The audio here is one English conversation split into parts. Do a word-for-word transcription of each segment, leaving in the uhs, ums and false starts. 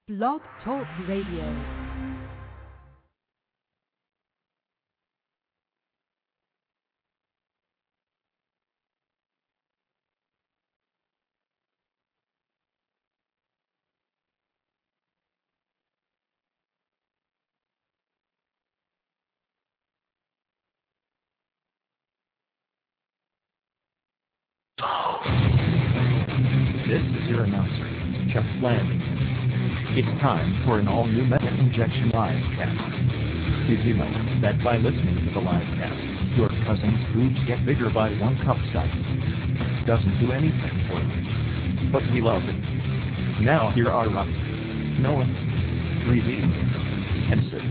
Blog Talk Radio. This is your announcer, Chuck Landing. It's time for an all-new Metal Injection Livecast. Did you know that by listening to the livecast, your cousin's boobs get bigger by one cup size? Doesn't do anything for you, but we love it. Now here are Rob, Noah, three D, and Sid.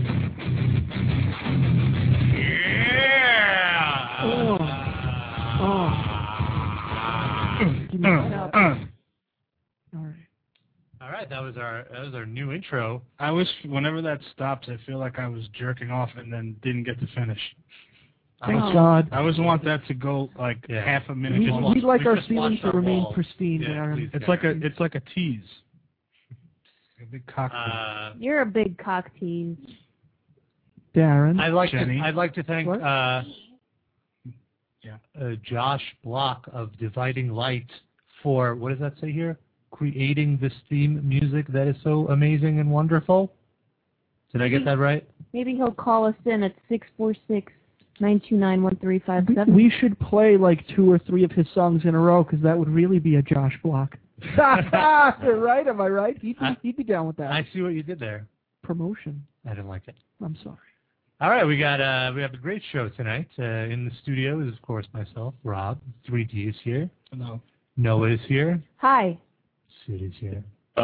Yeah! Oh. Oh. Give me that up. All right. All right, that was our that was our new intro. I wish whenever that stops, I feel like I was jerking off and then didn't get to finish. Thank I, God. I always want that to go like Yeah. half a minute. We, Just we'd like we our just ceilings watched to our remain walls. pristine, Yeah, Aaron. please. It's like a it's like a tease. A big cock. Uh, You're a big cock tease. Darren. I'd like Jenny. to I'd like to thank What? uh, Yeah. uh, Josh Block of Dividing Light for, what does that say here? Creating this theme music that is so amazing and wonderful. Did I get that right? Maybe he'll call us in at six four six, nine two nine, one three five We, seven. we should play like two or three of his songs in a row because that would really be a Josh Block. Right? Am I right? He'd be, I- he'd be down with that. I see what you did there. Promotion. I didn't like it. I'm sorry. All right, we got uh, we have a great show tonight. Uh, in the studio is, of course, myself, Rob. three D is here. No. Noah is here. Hi. Sid is here.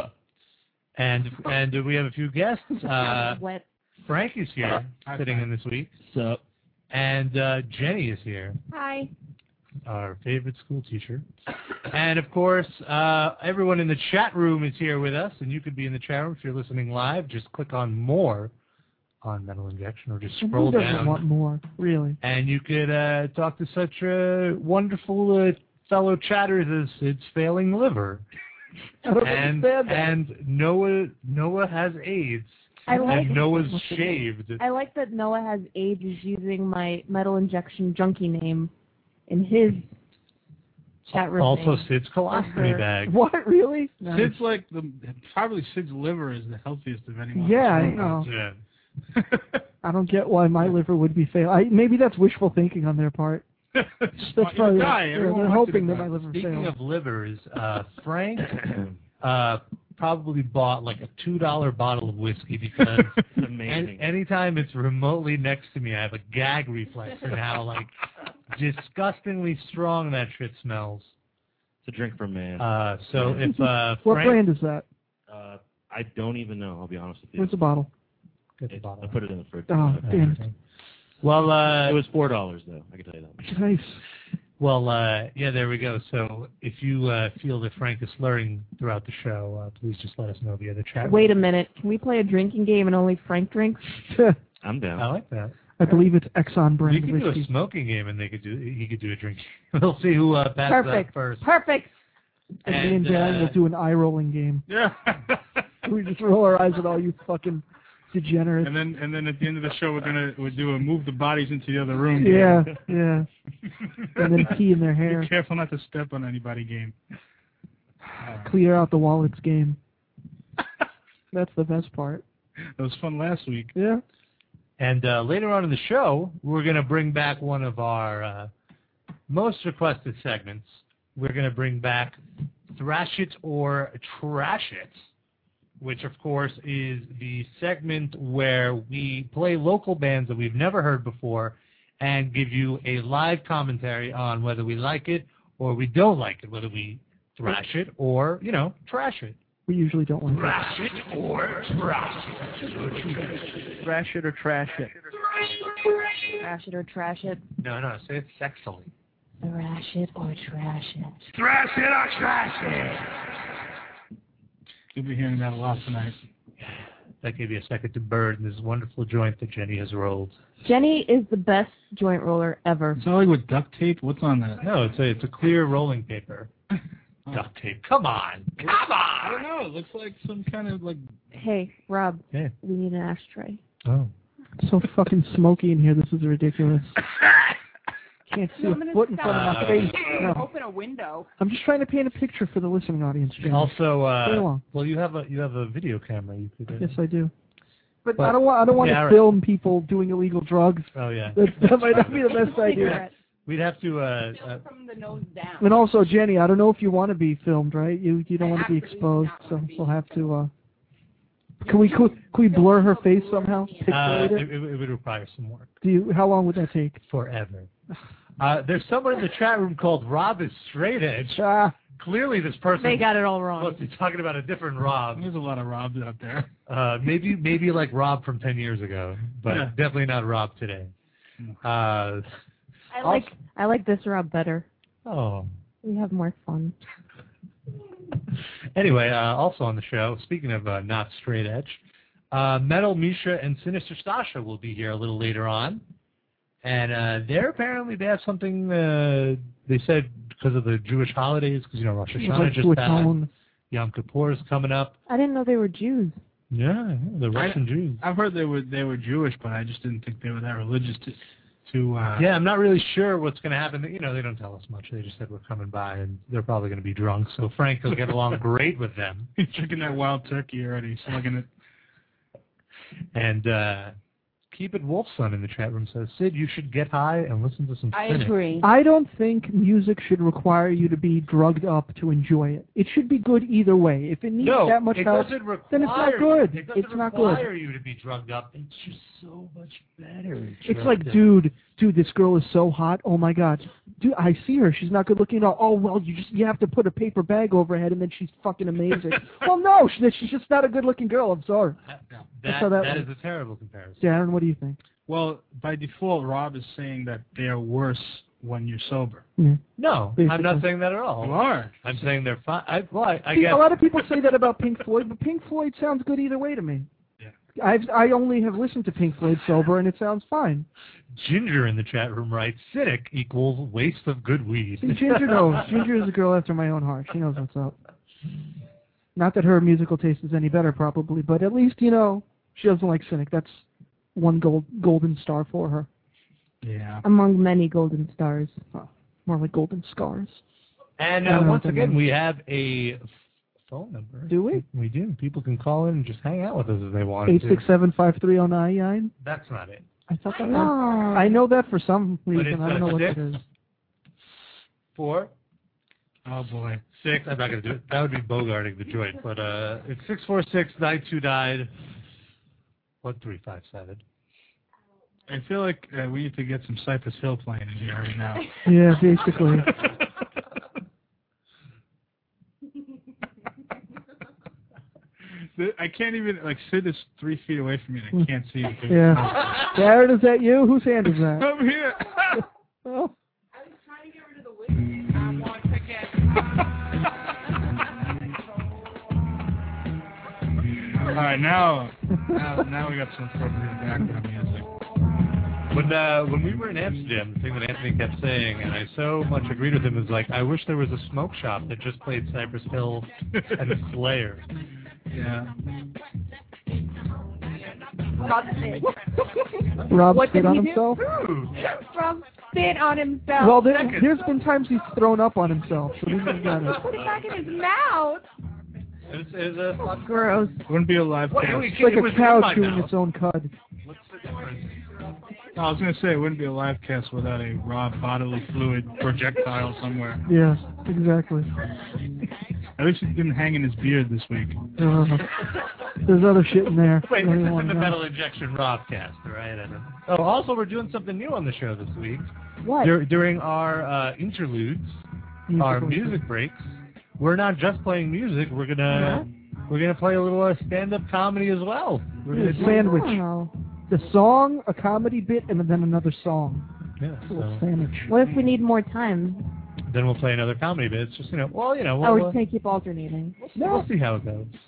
And and we have a few guests. Uh, Wet. Frank is here, Hi, sitting Frank. in this week. So, And uh, Jenny is here, Hi. our favorite school teacher. And, of course, uh, everyone in the chat room is here with us. And you could be in the chat room if you're listening live. Just click on More on Metal Injection or just And scroll who doesn't down. want more? Really? And you could uh, talk to such uh, wonderful uh, fellow chatters as Sid's Failing Liver. I don't And, understand that. and Noah Noah has AIDS. I like And Noah's shaved. I like that Noah has AIDS is using my Metal Injection junkie name in his chat room. Also, name. Sid's colostomy Or- bag. What? Really? Nice. Sid's like the probably Sid's liver is the healthiest of anyone. Yeah, I know. Yeah. I don't get why my liver would be fail. I, maybe that's wishful thinking on their part. That's probably die. yeah, Everyone they're wants you to hoping that die. my liver Speaking fails. of livers, uh, Frank uh, probably bought like a two dollar bottle of whiskey because amazing. an- anytime it's remotely next to me, I have a gag reflex and how like disgustingly strong that shit smells. It's a drink for man. Uh, so if uh, What Frank, brand is that? Uh, I don't even know, I'll be honest with you. Where's the bottle? Get the It- bottle. I put it in the fridge. Oh, damn it. Well, uh, It was four dollars though, I can tell you that much. Nice. well, uh, yeah, there we go. So if you uh, feel that Frank is slurring throughout the show, uh, please just let us know via the chat. Wait a minute. Can we play a drinking game and only Frank drinks? I'm down. I like that. I believe it's Exxon We brand could do a whiskey. smoking game, and they could do. He could do a drink. We'll see who uh, passes Perfect. out first. Perfect. And me and And, Darren uh, will do an eye rolling game. Yeah. We just roll our eyes at all you fucking degenerates. and then and then at the end of the show we're gonna we'll do a move the bodies into the other room. Yeah, yeah. And then pee in their Be hair. careful not to step on anybody game. Clear out the wallets game. That's the best part. That was fun last week. Yeah. And uh, later on in the show, we're going to bring back one of our uh, most requested segments. We're going to bring back Thrash It or Trash It, which, of course, is the segment where we play local bands that we've never heard before and give you a live commentary on whether we like it or we don't like it, whether we thrash it or, you know, trash it. We usually don't like that. Thrash it or trash it. Thrash it or trash it. Trash it or trash it. No, no, say it sexily. Thrash it or trash it. Thrash it or trash it. You'll be hearing that a lot tonight. That gave you a second to burn this wonderful joint that Jenny has rolled. Jenny is the best joint roller ever. It's all like with duct tape. What's on that? No, it's a it's a clear rolling paper. duct tape. Come on. Come I don't on. know. It looks like some kind of like. Hey, Rob, Yeah. we need an ashtray. Oh. So fucking smoky in here. This is ridiculous. Can't see No, a I'm gonna foot in stop. front of my Uh, face. No. Open a window. I'm just trying to paint a picture for the listening audience, Jim. Also, Play uh, along. well, you have a you have a video camera. You could. Uh, Yes, I do. But, But- I don't want. I don't want Yeah, to right. film people doing illegal drugs. Oh yeah. That, that might not be the best idea. Cigarette. We'd have to. Uh, Still uh, from the nose down. And also, Jenny, I don't know if you want to be filmed, right? You you don't I want to be absolutely exposed, not so wanna be we'll have to. Uh, can we can, we blur her face somehow? uh, Pixelate it, it? it, it would require some work. Do you? How long would that take? Forever. Uh, there's someone in the chat room called Rob is Straight Edge. Ah, Clearly, this person They got it all wrong. must be talking about a different Rob. There's a lot of Robs out there. Uh, maybe maybe like Rob from ten years ago, but Yeah. definitely not Rob today. Uh, I like I like this Rob better. oh. We have more fun. Anyway, uh, also on the show, speaking of uh, not straight edge, uh, Metal Misha and Sinister Stasha will be here a little later on. And uh, they're apparently, they have something, uh, they said because of the Jewish holidays, because, you know, Rosh Hashanah like just to passed, atone. Yom Kippur is coming up. I didn't know they were Jews. Yeah, yeah, the Russian Jews. I've heard they were they were Jewish, but I just didn't think they were that religious to. to uh, Yeah, I'm not really sure what's going to happen. You know, they don't tell us much. They just said we're coming by, and they're probably going to be drunk. So Frank will get along great with them. He's drinking that wild turkey already, slugging it. And uh, Keep It Wolfson in the chat room says, Sid, you should get high and listen to some I Cynic. agree. I don't think music should require you to be drugged up to enjoy it. It should be good either way. If it needs No, that much it help, doesn't require, then it's not good. It doesn't It's not good. require you to be drugged up. It's just so much better. it's drugged like, up. dude, dude, this girl is so hot. Oh my God, dude, I see her. She's not good looking at all. Oh well, you just you have to put a paper bag over her head, and then she's fucking amazing. Well, no, she, she's just not a good looking girl. I'm sorry. That, That's how that, that that is works. a terrible comparison. Darren, what do you think? Well, by default, Rob is saying that they are worse when you're sober. Yeah. No, I'm Basically. not saying that at all. You are. I'm saying they're fine. I, well, I, I See, guess. a lot of people say that about Pink Floyd, but Pink Floyd sounds good either way to me. Yeah. I've I only have listened to Pink Floyd sober, and it sounds fine. Ginger in the chat room writes, cynic equals waste of good weed. See, Ginger knows. Ginger is a girl after my own heart. She knows what's up. Not that her musical taste is any better, probably, but at least, you know, she doesn't like Cynic. That's one gold golden star for her. Yeah. Among many golden stars. Oh, more like golden scars. And I uh, don't know once what that again, means. we have a f- phone number. Do we? We do. People can call in and just hang out with us if they want Eight to. six seven five three zero nine nine. That's not it. I thought that was. Oh. I know that for some But reason. it's I don't know a what six. it is. Four, Oh boy. six. I'm not going to do it. That would be bogarting the joint. But uh, it's six four six nine two nine one three five seven. I feel like uh, we need to get some Cypress Hill playing in here right now. Yeah, basically. The- I can't even, like, Sid is three feet away from me and I can't see him. Yeah. Darren, is that you? Whose hand is that? I'm here. Oh. I was trying to get rid of the whiskey. I want to get All right, now, now, now we got some appropriate background music. When uh, when we were in Amsterdam, the thing that Anthony kept saying, and I so much agreed with him, is like, I wish there was a smoke shop that just played Cypress Hill and Slayer. Yeah. Rob spit. Rob What spit did on he do? himself? Ooh. Rob spit on himself. Well, there, Second. there's been times he's thrown up on himself, so this is got it. Put it back in his mouth. It's, it's a, Gross. Wouldn't be a live what, cast. it It's like was a in cow my chewing mouth. its own cud. What's the difference? I was going to say, it wouldn't be a live cast without a raw bodily fluid projectile somewhere. Yeah, exactly. At least he didn't hang in his beard this week. Uh, there's other shit in there. Wait, I don't this is wanna the know. Metal Injection Robcast, right? And, oh, also, we're doing something new on the show this week. What? Dur- during our uh, interludes, our Musical music breaks, we're not just playing music. We're gonna we're gonna play a little uh, stand-up comedy as well. We're Yeah, gonna do sandwich. Oh. The song, a comedy bit, and then another song. yeah. A little So sandwich. What if we need more time? then we'll play another comedy bit. It's just you know, well, you know, Oh, we're we'll, just going to keep alternating. uh, we'll see how it goes.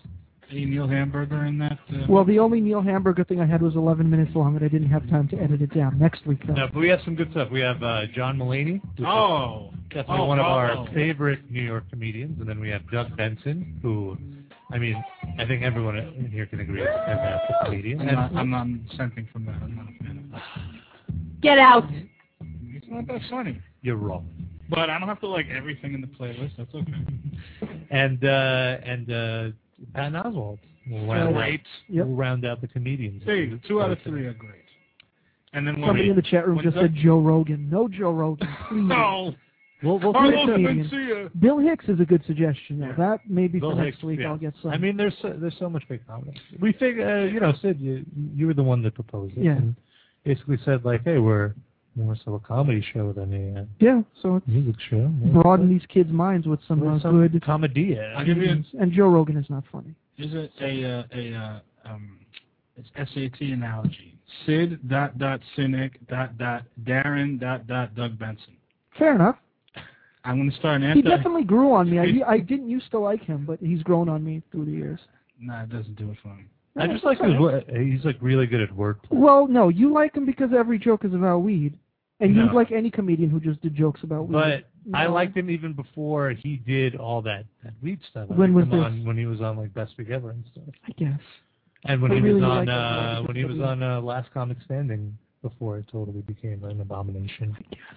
any Neil Hamburger in that? Uh, Well, the only Neil Hamburger thing I had was eleven minutes long, and I didn't have time to edit it down. Next week, though. No, but we have some good stuff. We have uh, John Mulaney. which is oh, Definitely oh, one of oh, our oh. favorite New York comedians. And then we have Doug Benson, who, I mean, I think everyone in here can agree is a fantastic comedian. I'm And not, I'm not dissenting from that. I'm not a fan of that. Get out. It's not that funny. you're wrong. But I don't have to like everything in the playlist. That's okay. And uh, and uh, Patton Oswalt. We'll round, Great. out, Yep. we'll round out the comedians. There you go. Two out of three are great. And then when Somebody we, in the chat room when just Doug- said Joe Rogan. No Joe Rogan, please. No. We'll, we'll Carlos Carlos comedians. Mencia. Bill Hicks is a good suggestion. Though. Yeah. That maybe Bill for next Hicks, week yeah. I'll get some. I mean, there's so, there's so much great comedy. We think, uh, you know, Sid, you, you were the one that proposed it. Yeah. And basically said, like, hey, we're more so a comedy show than a uh, yeah, so it's music show. broaden these kids' minds with some With uh, some good comedia. I'll give you comedians. And Joe Rogan is not funny. Is it a uh, a uh, um it's S A T analogy? Sid dot dot cynic dot dot Darren dot dot Doug Benson. Fair enough. I'm going to start an He anti. definitely grew on me. I, I didn't used to like him, but he's grown on me through the years. Nah, it doesn't do it for me. I just like his, wo- he's like really good at wordplay. Well, no, you like him because every joke is about weed. And No. you'd like any comedian who just did jokes about weed. But I No. liked him even before he did all that, that weed stuff. I When liked was him this? on, when he was on like Best Week Ever and stuff. I guess. And when I he really was on liked him. uh, when he was on uh, Last Comic Standing before it totally became an abomination.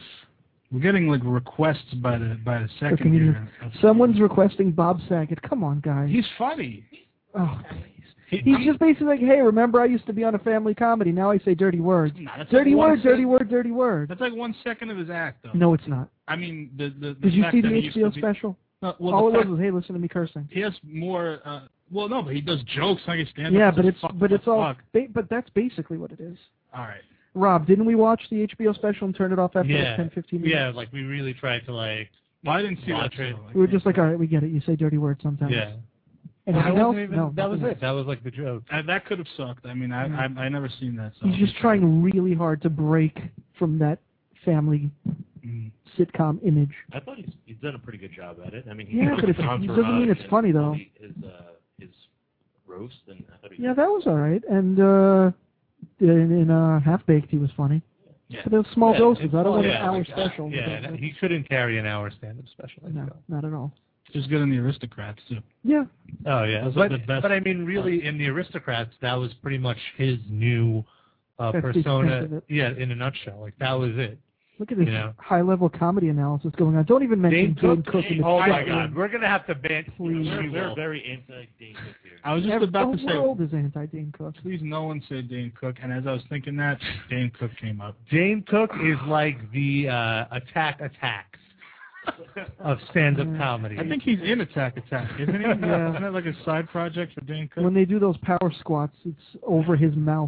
We're getting like requests by the by the second comedian. here. Someone's requesting Bob Saget. Come on, guys. He's funny. Oh, please. He, He's just basically like, hey, remember I used to be on a family comedy. Now I say dirty words. Nah, that's Dirty like one word, dirty sec- word, dirty word. That's like one second of his act, though. No, it's not. I mean, the the. the Did you fact see that the he H used B O to be- special? No, well, All the it fact- was was, hey, listen to me cursing. He has more. Uh, well, no, but he does jokes like a stand-up. Yeah, but Just it's fuck but the it's all fuck. ba- but that's basically what it is. All right. Rob, didn't we watch the H B O special and turn it off after Yeah, like ten, fifteen minutes? yeah, like we really tried to like. Well, I didn't see Watch that. it. so I We were can't- just like, all right, we get it. You say dirty words sometimes. Yeah. Anything That else? wasn't even- No. that was nothing it. That was like the joke. Uh, that could have sucked. I mean, I I I never seen that. So He's just trying really hard to break from that family Mm. sitcom image. I thought he's he's done a pretty good job at it. I mean, he Yeah, did but it's- it doesn't mean it's Entourage funny, and though. His uh, his roast, and I thought he Yeah, that was all right. And uh, in, in uh, Half Baked, he was funny. Yeah. But those small Yeah, doses. it's I don't all- want yeah, an hour like, special. Yeah, and he couldn't carry an hour stand-up special. I No, feel. not at all. Just good in the Aristocrats too. Yeah. Oh yeah, Those are but, the best- but I mean, really, in the Aristocrats, that was pretty much his new uh, That's the extent persona. of it. Yeah, in a nutshell, like that was it. Look at this You know. high-level comedy analysis going on. Don't even mention Dane Cook. Dane Cook in the Oh my chat God, room. we're gonna have to ban. Please. We're, we're very anti-Dane Cook here. I was just Every- about to the say, world is anti-Dane Cook. please no one say Dane Cook. And as I was thinking that, Dane Cook came up. Dane Cook is like the uh, Attack Attacks of stand-up Yeah. comedy. I think he's in Attack Attack, isn't he? Yeah. Isn't that like a side project for Dane Cook? When they do those power squats, it's over his mouth.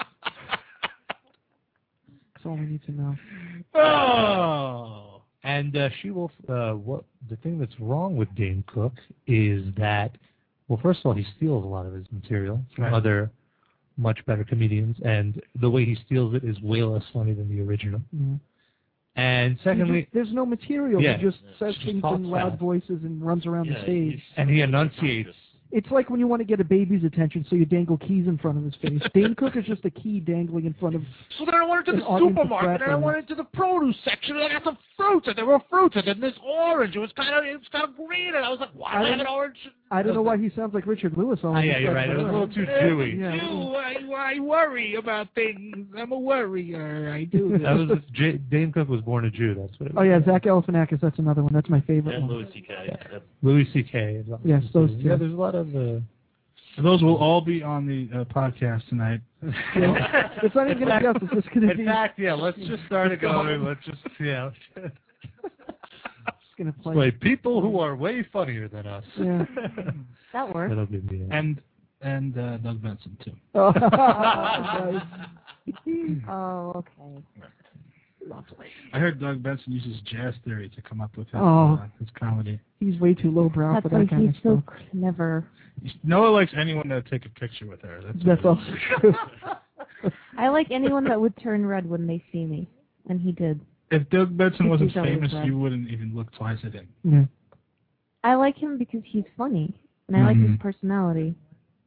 That's all we need to know. Oh. And uh, she will. Uh, what the thing that's wrong with Dane Cook is that, well, first of all, he steals a lot of his material from Right. other much better comedians, and the way he steals it is way less funny than the original. Yeah. And He secondly, just- there's no material. Yeah. He just Yeah. says Just things talks in loud fast. voices and runs around Yeah, the stage. he's- and he enunciates. It's like when you want to get a baby's attention, so you dangle keys in front of his face. Dane Cook is just a key dangling in front of. So then I went into An the audience of supermarket, and I frat went into the produce section, and I got some fruits, and there were fruits, and then this orange. It was kind of, it was kind of green, and I was like, why I do I have don't- an orange? I don't know why he sounds like Richard Lewis. All Oh, of a yeah, you're sudden. right. It was a little too Jewy. Yeah. Do I, I worry about things. I'm a worrier. I do. That was J- Dane Cook was born a Jew. That's what it was. Oh yeah, Zach Galifianakis. That's another one. That's my favorite And one. Louis C K. That's Louis C K is on Yes, this those too. two. Yeah, there's a lot of. Uh, Those will all be on the uh, podcast tonight. Yeah. It's not even going to be us. It's just going to In be. fact, yeah, let's just start it going. Let's just, yeah. It's going to play. Play people who are way funnier than us. Yeah. That works. That'll be me. And and uh, Doug Benson too. Oh, nice. Oh, okay. Lovely. I heard Doug Benson uses jazz theory to come up with his, Oh. uh, his comedy. He's way too lowbrow That's for why that kind he's of so stuff. clever. Noah likes anyone to take a picture with her. That's, That's also true. I like anyone that would turn red when they see me, and he did. If Doug Benson wasn't He's always famous, right. you wouldn't even look twice at him. Yeah. I like him because he's funny, and I like Mhm. his personality.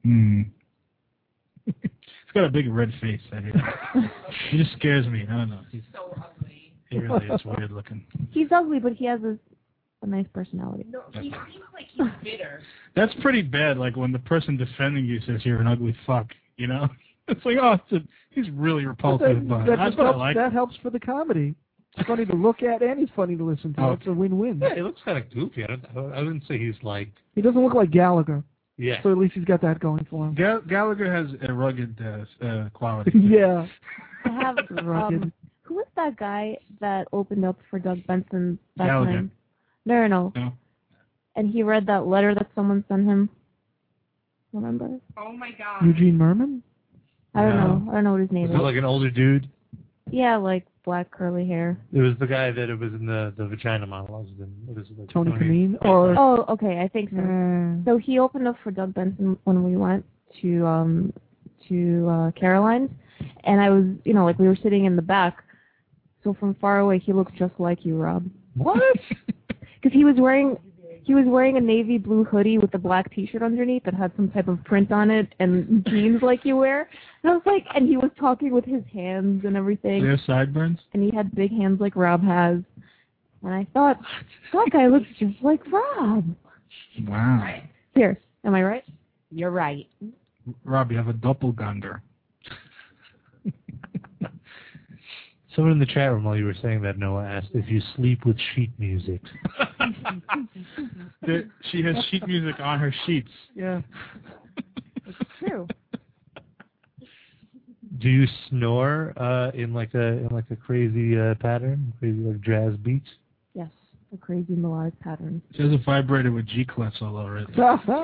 Hmm. He's got a big red face. I hear. He just scares me. I don't know. He's So ugly. he really is weird looking. He's ugly, but he has a, a nice personality. No, he seems like he's bitter. That's pretty bad. Like when the person defending you says you're an ugly fuck. You know, it's like oh, it's a, he's really repulsive. That, But that, I just kinda helps, like. that helps for the comedy. It's funny to look at and he's funny to listen to. Oh. It's a win-win. Yeah, he looks kind of goofy. I don't. I wouldn't say he's like. He doesn't look like Gallagher, Yeah. so at least he's got that going for him. Ga- Gallagher has a rugged uh, uh, quality. Yeah. I have Rugged. um, who was that guy that opened up for Doug Benson that Gallagher. time? No, no, no. No. And he read that letter that someone sent him. Remember? Oh my god. Eugene Merman? I don't No. know. I don't know what his name Was is. it like an older dude? Yeah, like black curly hair. It was the guy that it was in the, the vagina monologues. And it was like Tony Kameen? Or Oh, okay, I think so. uh, So he opened up for Doug Benson when we went to um to uh, Caroline's, and I was, you know, like we were sitting in the back. So from far away, he looked just like you, Rob. What? Because he was wearing he was wearing a navy blue hoodie with a black T-shirt underneath that had some type of print on it and jeans like you wear. And I was like, and he was talking with his hands and everything, Do they have sideburns? and he had big hands like Rob has. And I thought, that guy looks just like Rob. Wow. Here, am I right? You're right. Rob, you have a doppelganger. Someone in the chat room while you were saying that, Noah, asked if you sleep with sheet music. There- she has sheet music on her sheets. yeah. It's true. Do you snore uh, in like a in like a crazy uh, pattern, crazy like jazz beats? Yes, a crazy melodic pattern. She has a vibrator with G-clefs all over it.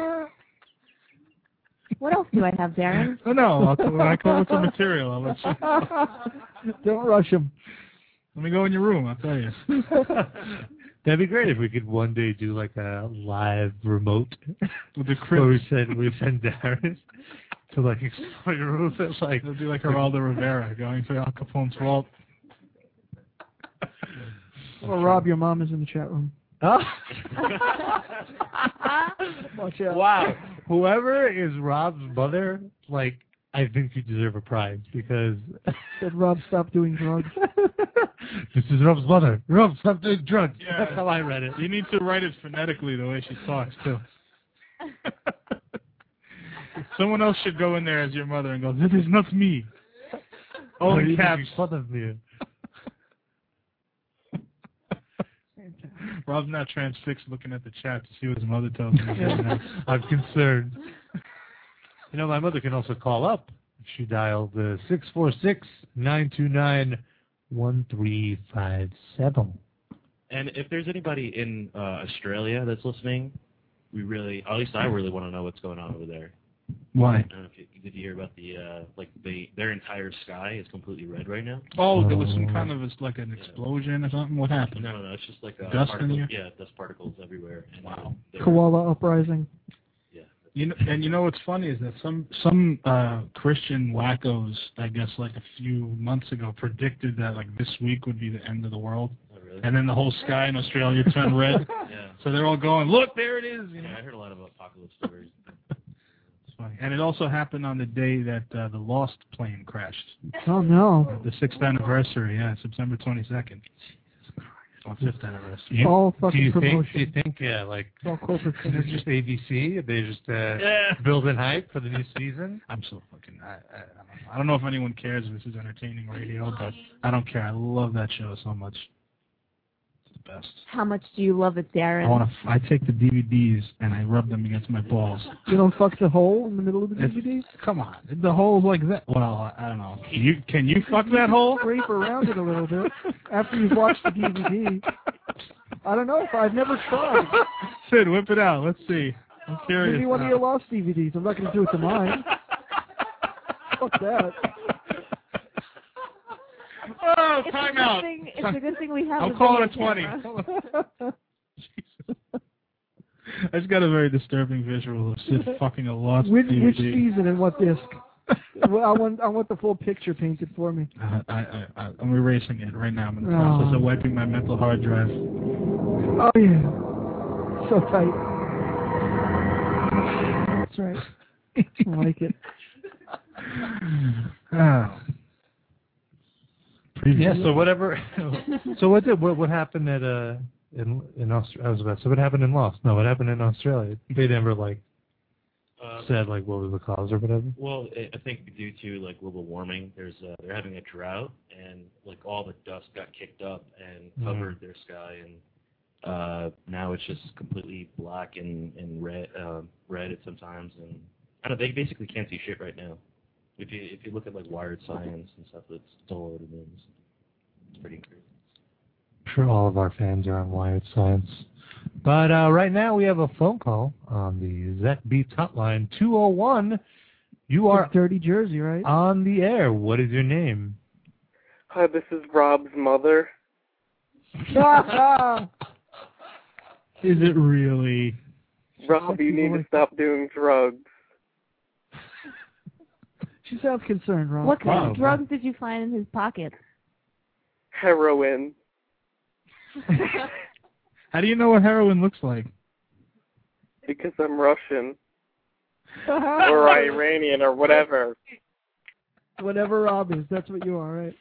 What else do I have, Darren? Oh, no, I'll, when I come up with some material, I'll let you. Don't rush him. Let me go in your room, I'll tell you. That'd be great if we could one day do like a live remote With the where we Crips. send we send Darren to like explore your room. It's like It'll be like Geraldo Rivera going through Al Capone's vault. Well, Rob, your mom is in the chat room. oh. Watch out. Wow, whoever is Rob's mother, like I think you deserve a prize because Said Rob, stop doing drugs. this is Rob's mother. Rob, stop doing drugs. Yeah. That's how I read it. You need to write it phonetically the way she talks, too. Someone else should go in there as your mother and go, this is not me. All in caps. Fun of me. Rob's not transfixed looking at the chat to see what his mother tells him. to do next. I'm concerned. You know, my mother can also call up. She dialed the six four six, nine two nine, one three five seven. And if there's anybody in uh, Australia that's listening, we really, at least I really want to know what's going on over there. Why? I don't know if you, did you hear about the, uh, like, the their entire sky is completely red right now? Oh, there was some kind of, like an explosion or something? What happened? No, no, no, it's just like uh, Dust in particles, here? yeah, dust particles everywhere. And Wow. they're- Koala uprising. Yeah. You know, and you know what's funny is that some some uh, Christian wackos, I guess, like a few months ago, predicted that like this week would be the end of the world, Oh, really? and then the whole sky in Australia turned red. Yeah. So they're all going, "Look, there it is!" You know, Yeah, I heard a lot of apocalypse stories. it's funny. And it also happened on the day that uh, the Lost plane crashed, Oh, no. the sixth anniversary. Yeah, September twenty-second. Or fifth anniversary. You- All do fucking you think? promotion. Do you think? Yeah, like It's all corporate is it just A B C? Are they just uh, Yeah. building hype for the new season? I'm so fucking. I, I, I don't know. I don't know if anyone cares if this is entertaining radio, but I don't care. I love that show so much. It's the best. How much do you love it, Darren? I want to. I take the D V Ds and I rub them against my balls. You don't fuck the hole in the middle of the D It's- V D? Come on, the hole's like that. Well, I, I don't know. Can you can you fuck that hole? Scrape around it a little bit after you've watched the D V D. I don't know. If I've never tried. Sid, whip it out. Let's see. I'm curious. Maybe one of now. your lost D V Ds. I'm not going to do it to mine. Fuck that. Oh, It's a time good out. thing- It's a good thing we have. I'll the call it a video twenty. camera. Jesus. I just got a very disturbing visual of Sid fucking a lost Which, D V D. which season and what disc? Well, I want I want the full picture painted for me. Uh, I, I, I, I'm erasing it right now. I'm in the Oh. process of wiping my mental hard drive. Oh yeah, so tight. That's right. I like it. Oh. Yeah. So whatever. So what did what what happened at uh in in Australia? I was about to say what happened in Lost. No, what happened in Australia? They never like Uh, said like what was the cause or whatever. Well, I I think due to like global warming, there's uh, they're having a drought, and like all the dust got kicked up and covered their sky, and uh, now it's just completely black and and red, uh, red at sometimes, and I don't know. They basically can't see shit right now. If you if you look at like Wired Science and stuff, it's all over the news. It's pretty crazy. I'm sure all of our fans are on Wired Science. But uh, right now we have a phone call on the Zet Beats hotline, two oh one. You are Dirty Jersey, right? on the air. What is your name? Hi, this is Rob's mother. Is it really? Rob, you need to stop doing drugs. She sounds concerned, Rob. What kind Wow. of drugs did you find in his pocket? Heroin. How do you know what heroin looks like? Because I'm Russian. Or Iranian or whatever. Whatever Rob is, that's what you are, right?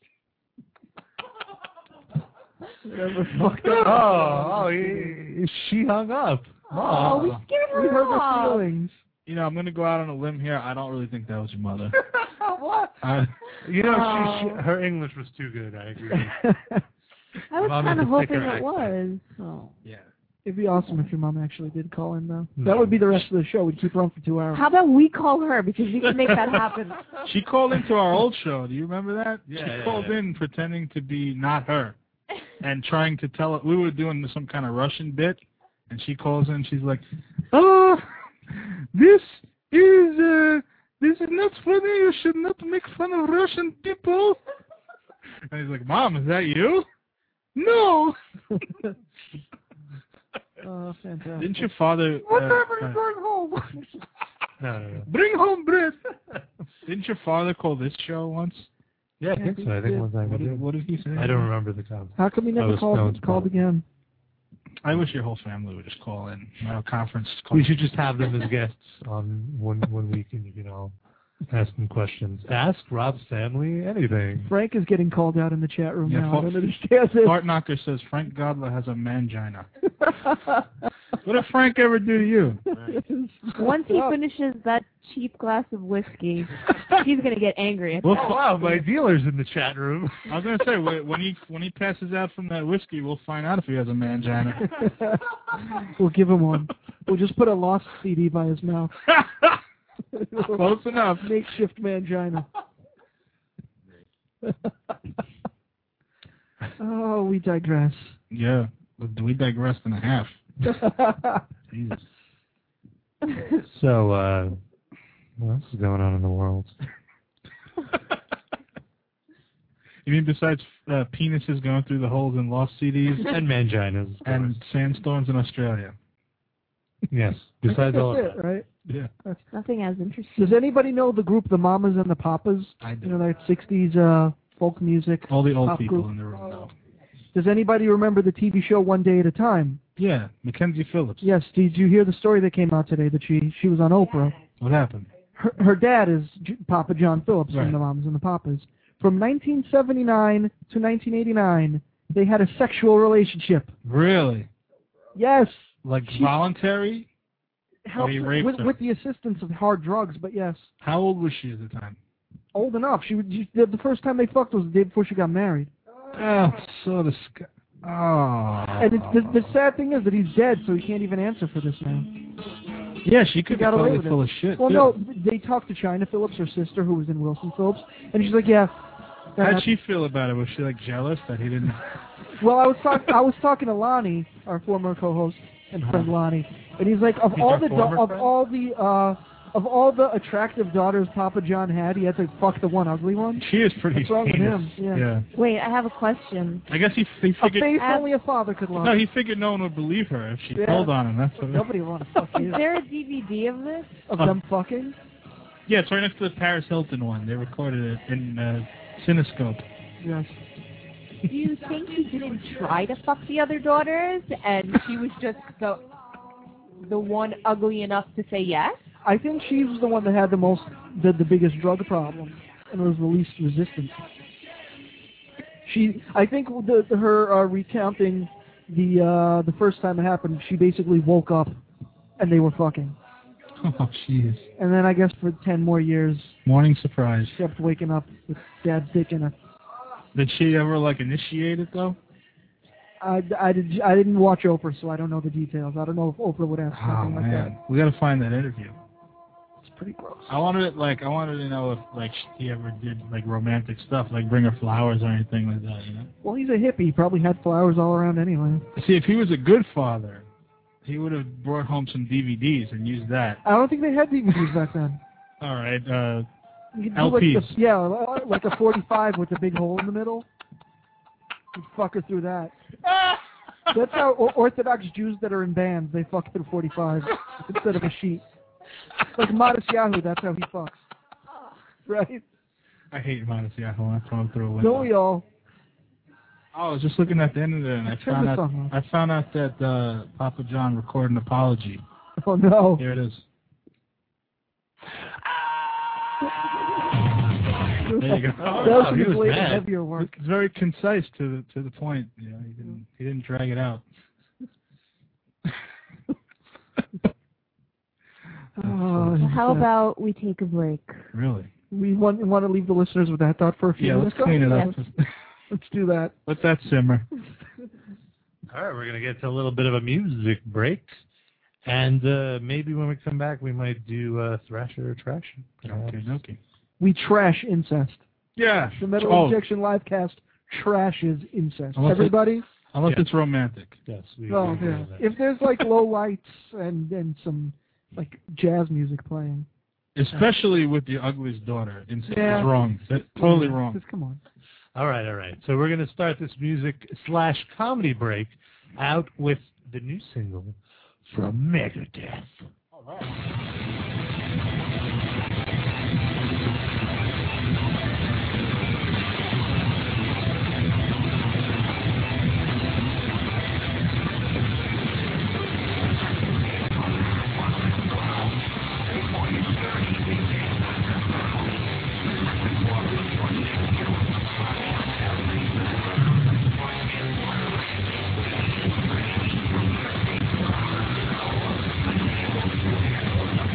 Whatever fucked up. Oh, oh he, she hung up. Oh, we scared her We heard her off. feelings. You know, I'm going to go out on a limb here. I don't really think that was your mother. What? I, You know, Oh. she, she, her English was too good. I agree. I was Mom kind has of a hoping thicker it accent. was. Oh. yeah. It'd be awesome if your mom actually did call in, though. No. That would be the rest of the show. We'd keep her on for two hours. How about we call her because we can make that happen. She called into our old show. Do you remember that? Yeah, she yeah, called yeah. in pretending to be not her and trying to tell it. We were doing some kind of Russian bit, and she calls in. She's like, "Oh, this is uh, this is not funny. You should not make fun of Russian people." And he's like, "Mom, is that you?" "No." Oh, fantastic. Didn't your father? What uh, time are you uh, going home? No, no, no. Bring home bread. Didn't your father call this show once? Yeah, I think so. I think one time What we did, did. what did he say? I don't remember the conversation. How come he Oh, never it's- no, called, it's called Bob. again? I wish your whole family would just call in. My conference call. We should just have them as guests on one one week, and you can all ask them questions. Ask Rob's family anything. Frank is getting called out in the chat room Yeah, now. I Fart- don't understand this. Fart Knocker says Frank Godler has a mangina. What did Frank ever do to you? Once he finishes that cheap glass of whiskey, he's going to get angry at Well, that. Oh, wow, my dealer's in the chat room. I was gonna say wh- when he when he passes out from that whiskey, we'll find out if he has a mangina. We'll give him one. We'll just put a Lost C D by his mouth. Close enough. Makeshift mangina. Oh, we digress. Yeah, we digressed in a half. Jesus. So, uh, what else is going on in the world? You mean besides uh, penises going through the holes in lost C Ds And manginas. of and course. sandstorms in Australia? Yes. Besides all That's of it, that. right? Yeah, Nothing as interesting. Does anybody know the group The Mamas and the Papas? I do. You know, that sixties uh, folk music. All the old pop people group. in the room know. Does anybody remember the T V show One Day at a Time? Yeah, Mackenzie Phillips. Yes. Did you hear the story that came out today that she she was on Oprah? What happened? Her, her dad is J- Papa John Phillips Right. from The Mamas and the Papas. From nineteen seventy-nine to nineteen eighty-nine, they had a sexual relationship. Really? Yes. Like She- voluntary? Helped he her- raped with, her. with the assistance of hard drugs, but yes. How old was she at the time? Old enough. She, would- she the, the first time they fucked was the day before she got married. Oh, so disgusting. Oh. And it's, the, the sad thing is that he's dead, so he can't even answer for this now. Yeah, she could be got away totally with it. full of shit. Well, too. no, they talked to China Phillips, her sister, who was in Wilson Phillips, and she's like, yeah. that How'd happened. she feel about it? Was she like jealous that he didn't? Well, I was talking. I was talking to Lonnie, our former co-host and friend Lonnie, and he's like, of He's all our the do- former of friend? all the uh, of all the attractive daughters Papa John had, he had to fuck the one ugly one. She is pretty What's wrong with heinous. him? Yeah. Wait, I have a question. I guess he he A figured. face Ab- only a father could love. No, he figured no one would believe her if she Yeah. told on him. That's what. Nobody would want to fuck Is you. there a D V D of this? Of Uh, them fucking. Yeah, it's right next to the Paris Hilton one. They recorded it in uh, Cinescope. Yes. Do you think he didn't try to fuck the other daughters and she was just the the one ugly enough to say yes? I think she was the one that had the most, the, the biggest drug problem, and was the least resistant. She, I think the, the, her uh, recounting the uh, the first time it happened, she basically woke up and they were fucking. Oh, jeez. And then I guess for ten more years, Morning surprise. she kept waking up with dad's dick in her. Did she ever, like, initiate it, though? I, I, did, I didn't watch Oprah, so I don't know the details. I don't know if Oprah would ask Oh, something like man. that. We got to find that interview. It's pretty gross. I wanted it, like, I wanted to know if, like, he ever did, like, romantic stuff, like bring her flowers or anything like that, you know? Well, he's a hippie. He probably had flowers all around anyway. See, if he was a good father, he would have brought home some D V Ds and used that. I don't think they had D V Ds back then. All right, uh, You could do L Ps. Like the, yeah, like a forty-five with a big hole in the middle. You'd fuck her through that. That's how o- Orthodox Jews that are in bands, they fuck through forty-five instead of a sheet. Like Modest Yahoo, that's how he fucks. Right? I hate Modest Yahoo. I throw him through a window. Don't we all? I was just looking at the end of it, and I Turn found the out song off. I found out that uh, Papa John recorded an apology. Oh, no. Here it is. There you go. Oh, That wow, was he his was later, mad. heavier work. It's very concise to the to the point. You know, he didn't he didn't drag it out. Oh, How yeah. about we take a break? Really? We want, want to leave the listeners with that thought for a few Yeah, minutes? let's clean it up. Let's do that. Let that simmer. All right, we're going to get to a little bit of a music break. And uh, maybe when we come back, we might do uh, Thrasher or Trash. Okay, okay. We trash incest. Yeah. The Metal Oh, Injection Livecast trashes incest. Unless it- Everybody? unless Yeah. it's romantic. Yes. We, Oh, we yeah. know that. If there's like low lights and, and some like jazz music playing. Especially with the ugliest daughter. Incest Yeah. is wrong. That's totally wrong. Just come on. All right, all right. So we're going to start this music slash comedy break out with the new single from Megadeth. All right. Thank you.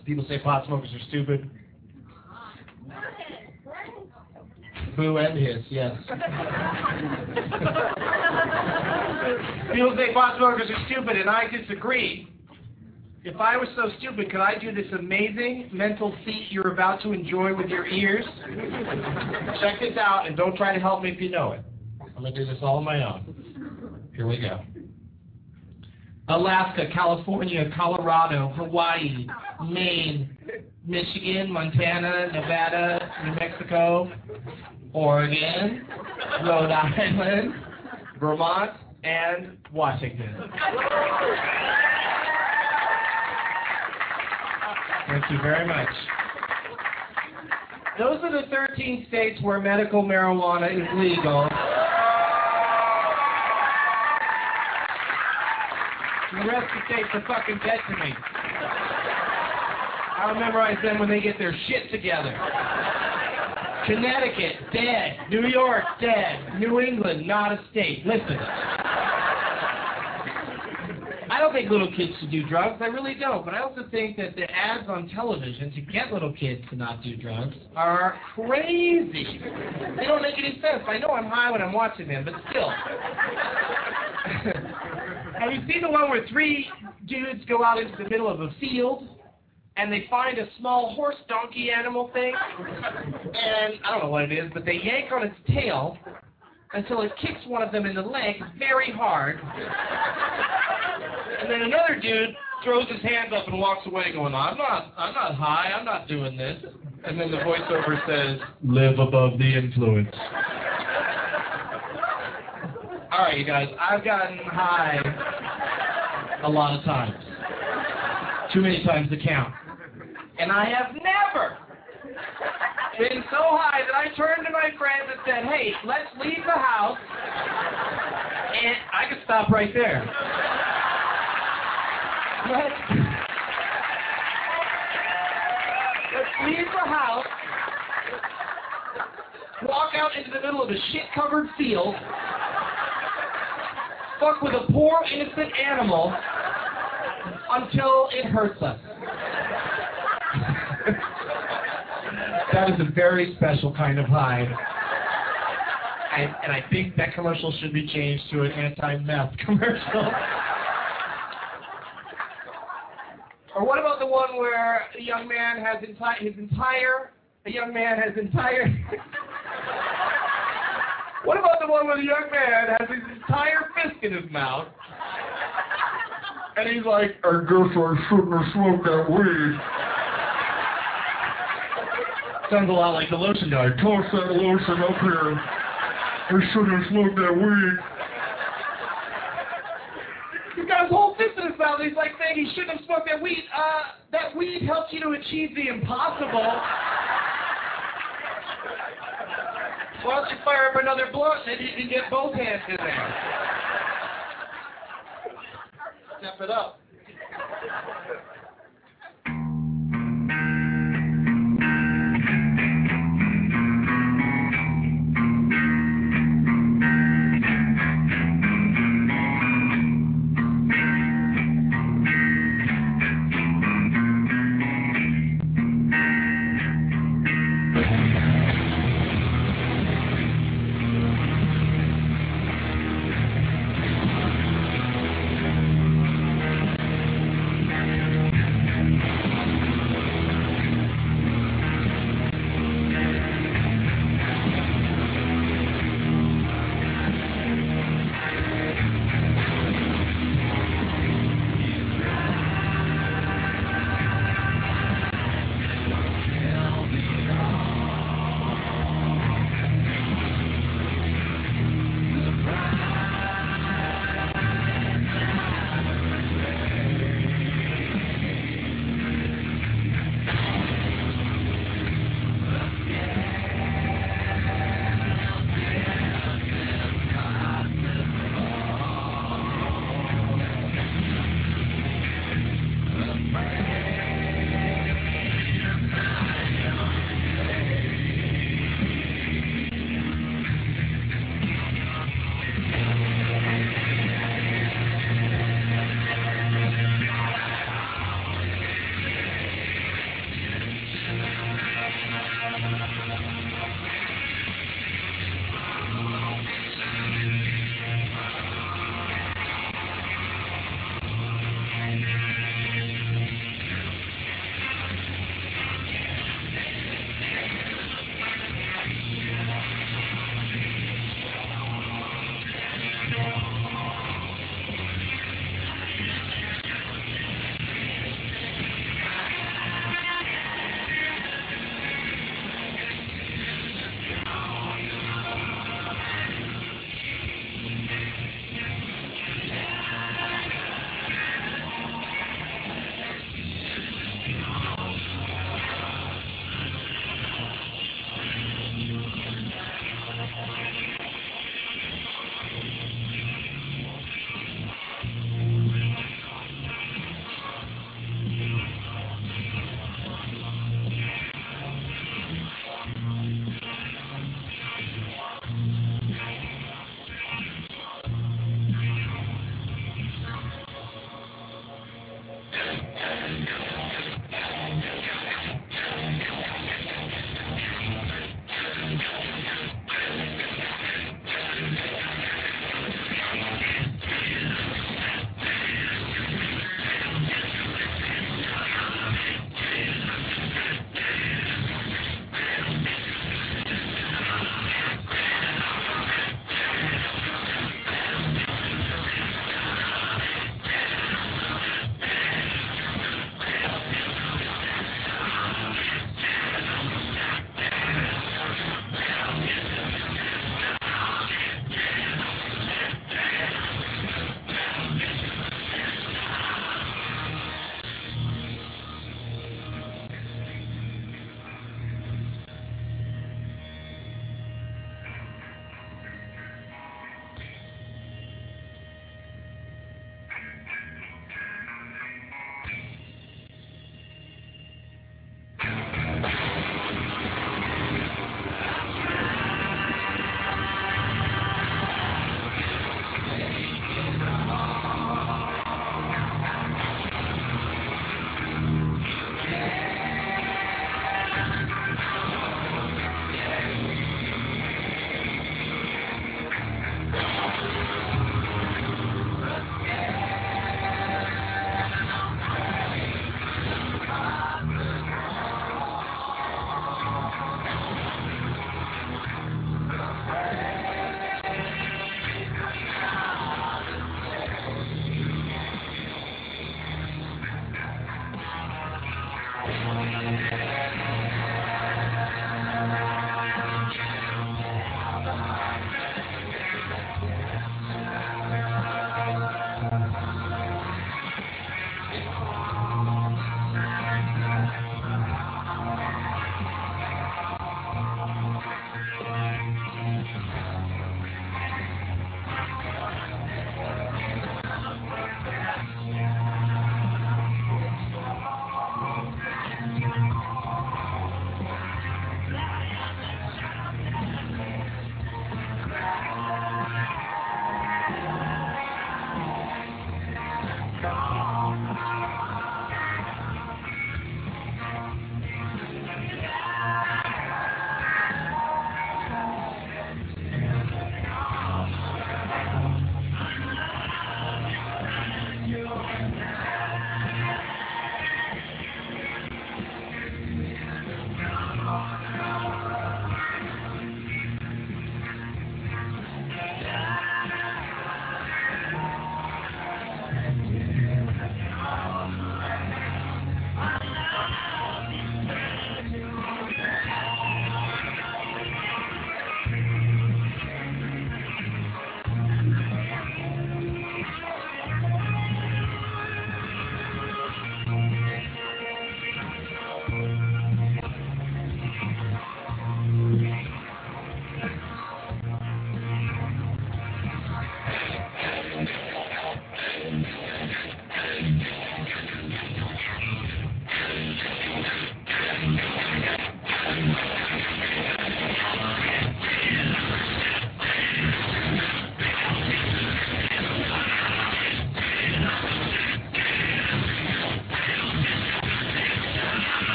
People say pot smokers are stupid. Boo and hiss, yes. People say pot smokers are stupid, and I disagree. If I was so stupid, could I do this amazing mental feat you're about to enjoy with your ears? Check this out, and don't try to help me if you know it. I'm going to do this all on my own. Here we go. Alaska, California, Colorado, Hawaii, Maine, Michigan, Montana, Nevada, New Mexico, Oregon, Rhode Island, Vermont, and Washington. Thank you very much. Those are the thirteen states where medical marijuana is legal. The rest of the states are fucking dead to me. I'll memorize them when they get their shit together. Connecticut, dead. New York, dead. New England, not a state. Listen. I don't think little kids should do drugs. I really don't. But I also think that the ads on television to get little kids to not do drugs are crazy. They don't make any sense. I know I'm high when I'm watching them, but still. Have you seen the one where three dudes go out into the middle of a field and they find a small horse donkey animal thing? And I don't know what it is, but they yank on its tail until it kicks one of them in the leg very hard. And then another dude throws his hands up and walks away going, I'm not, I'm not high, I'm not doing this. And then the voiceover says, live above the influence. All right, you guys, I've gotten high a lot of times. Too many times to count. And I have never been so high that I turned to my friends and said, hey, let's leave the house. And I could stop right there. Let's, let's leave the house, walk out into the middle of a shit-covered field, fuck with a poor, innocent animal until it hurts us. That is a very special kind of high. I, and I think that commercial should be changed to an anti-meth commercial. Or what about the one where a young man has enti- his entire, a young man has entire, what about the one where the young man has his entire fist in his mouth, and he's like, I guess I shouldn't have smoked that weed. Sounds a lot like the lotion guy. Toss that lotion up here. I shouldn't have smoked that weed. He's got his whole fist in his mouth. He's like saying he shouldn't have smoked that weed. Uh, that weed helps you to achieve the impossible. Why don't you fire up another blunt and you can get both hands in there? Step it up.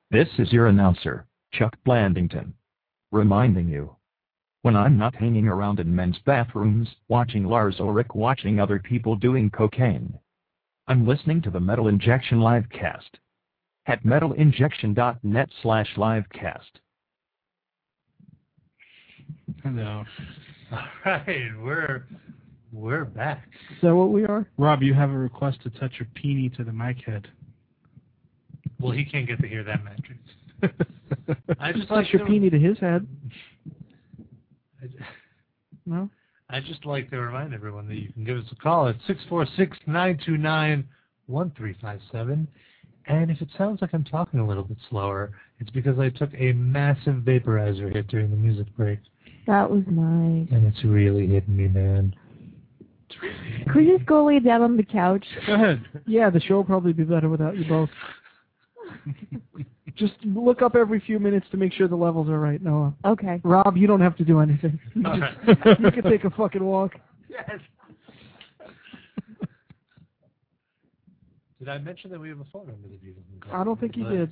This is your announcer, Chuck Blandington, reminding you. When I'm not hanging around in men's bathrooms, watching Lars Ulrich watching other people doing cocaine, I'm listening to the Metal Injection Livecast at metalinjection.net slash livecast. Hello. All right, we're we're back. Is that what we are? Rob, you have a request to touch your peenie to the mic head. Well, he can't get to hear that magic. I just Touch like your to, peenie to his head. I just, No? I just like to remind everyone that you can give us a call at six four six, nine two nine, one three five seven. And if it sounds like I'm talking a little bit slower, it's because I took a massive vaporizer hit during the music break. That was nice. And it's really hitting me, man. It's really hitting Could we just go lay down on the couch? Go ahead. Yeah, the show will probably be better without you both. Just look up every few minutes to make sure the levels are right, Noah. Okay. Rob, you don't have to do anything. You, All just, right. you can take a fucking walk. Yes. Did I mention that we have a phone number that you can call? I don't think you did.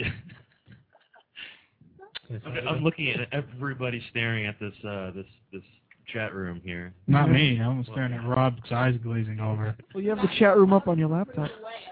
Okay, I'm looking at everybody staring at this uh, this this chat room here. Not me. I'm staring at Rob's eyes glazing over. Well, you have the chat room up on your laptop.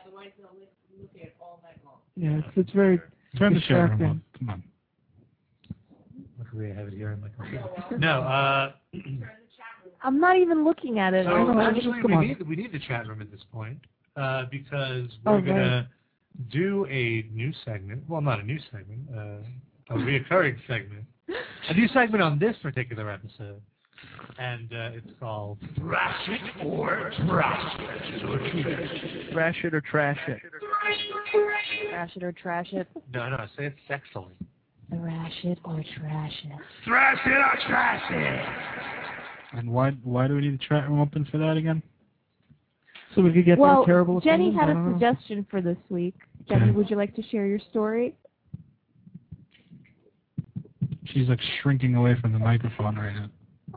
Yeah, it's, it's very Turn the chat room distracting. up. Come on. Luckily, I have it here in my computer. No, uh... I'm not even looking at it. So I don't know. actually, Just we come on. need, we need the chat room at this point uh, because we're Oh, going right. to do a new segment. Well, not a new segment. Uh, a reoccurring segment. A new segment on this particular episode. And uh, it's called Thrash It or Trash It. Thrash it or trash it. Trash it or trash it. No, no, say it sexily. Thrash it or trash it. Thrash it or trash it. And why why do we need the chat room open for that again? So we could get Well, their terrible Jenny opinions? had I a don't know. suggestion for this week. Jenny, would you like to share your story? She's like shrinking away from the microphone right now.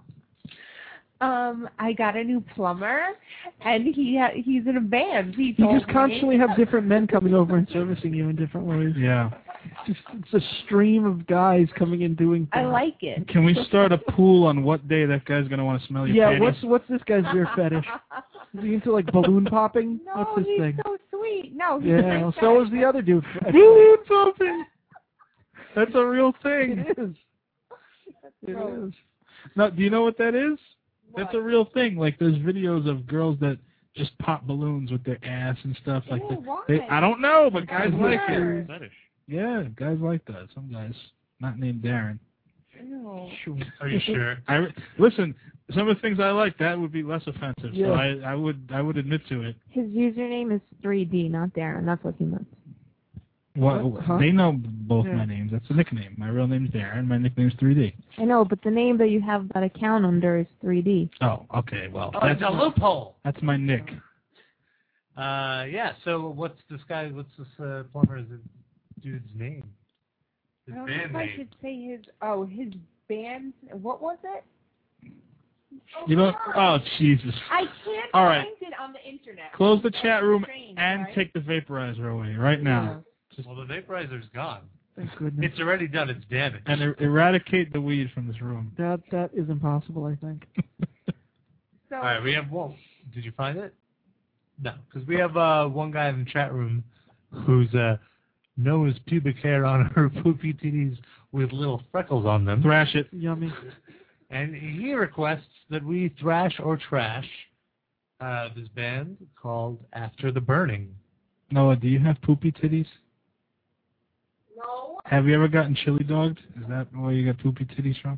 Um, I got a new plumber, and he ha- he's in a band. He You told just constantly me. have different men coming over and servicing you in different ways. Yeah. Just, it's a stream of guys coming in doing I things. like it. Can we start a pool on what day that guy's gonna want to smell your Yeah, panties? what's what's this guy's weird fetish? Is he into like balloon popping? No, what's his he's thing? so sweet. No, he's Yeah, a well, nice so guy. is the other dude. Balloon popping. That's a real thing. It is. It gross. is. No, do you know what that is? What? That's a real thing. Like there's videos of girls that just pop balloons with their ass and stuff like Ew, that. why? They, I don't know, but guys It's like weird. it. Fetish. Yeah, guys like that. Some guys, not named Darren. Ew. Sure. Are you sure? I re- listen. Some of the things I like that would be less offensive. Yeah. So I, I would I would admit to it. His username is three D, not Darren. That's what he meant. What, What? Huh? They know both Yeah. my names. That's a nickname. My real name's Darren. My nickname's three D. I know, but the name that you have that account under is three D. Oh, okay. Well, Oh, it's that's, a loophole. that's my nick. Uh, yeah, so what's this guy, what's this uh, plumber's dude's name? His I don't know band if I name. should say his. Oh, his band. What was it? You know? Oh, Jesus. I can't All right. find it on the internet. Close the chat room Strange, and right? take the vaporizer away right now. Well, the vaporizer's gone. Thank goodness. It's already done. It's damaged. And er- eradicate the weed from this room. That that is impossible, I think. So, All right, we have one. Did you find it? No, because we have uh, one guy in the chat room who's uh, knows pubic hair on her poopy titties with little freckles on them. Thrash it. Yummy. And he requests that we thrash or trash uh, this band called After the Burning. Noah, do you have poopy titties? no. Have you ever gotten chili dogged? Is that where you got poopy titties from?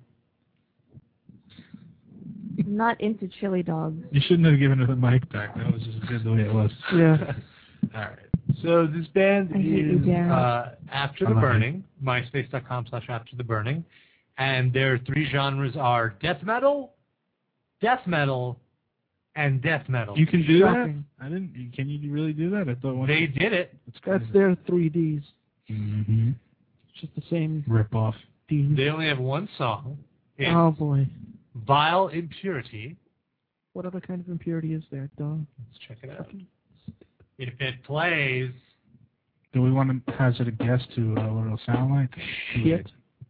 I'm not into chili dogs. You shouldn't have given her the mic back. That was just good the way it was. Yeah. All right. So this band I hate you, is Darren. uh, After I the love Burning, myspace.com slash After the Burning. And their three genres are death metal, death metal, and death metal. You can do Shocking. that? I didn't. Can you really do that? I thought one. They did it. That's their three Ds. Mm-hmm. It's just the same Rip off. Ds. They only have one song. It's Oh boy. Vile Impurity. What other kind of impurity is there, Duh? Let's check it out. If it plays, Do we want to hazard a guess to uh, what it'll sound like? Shit.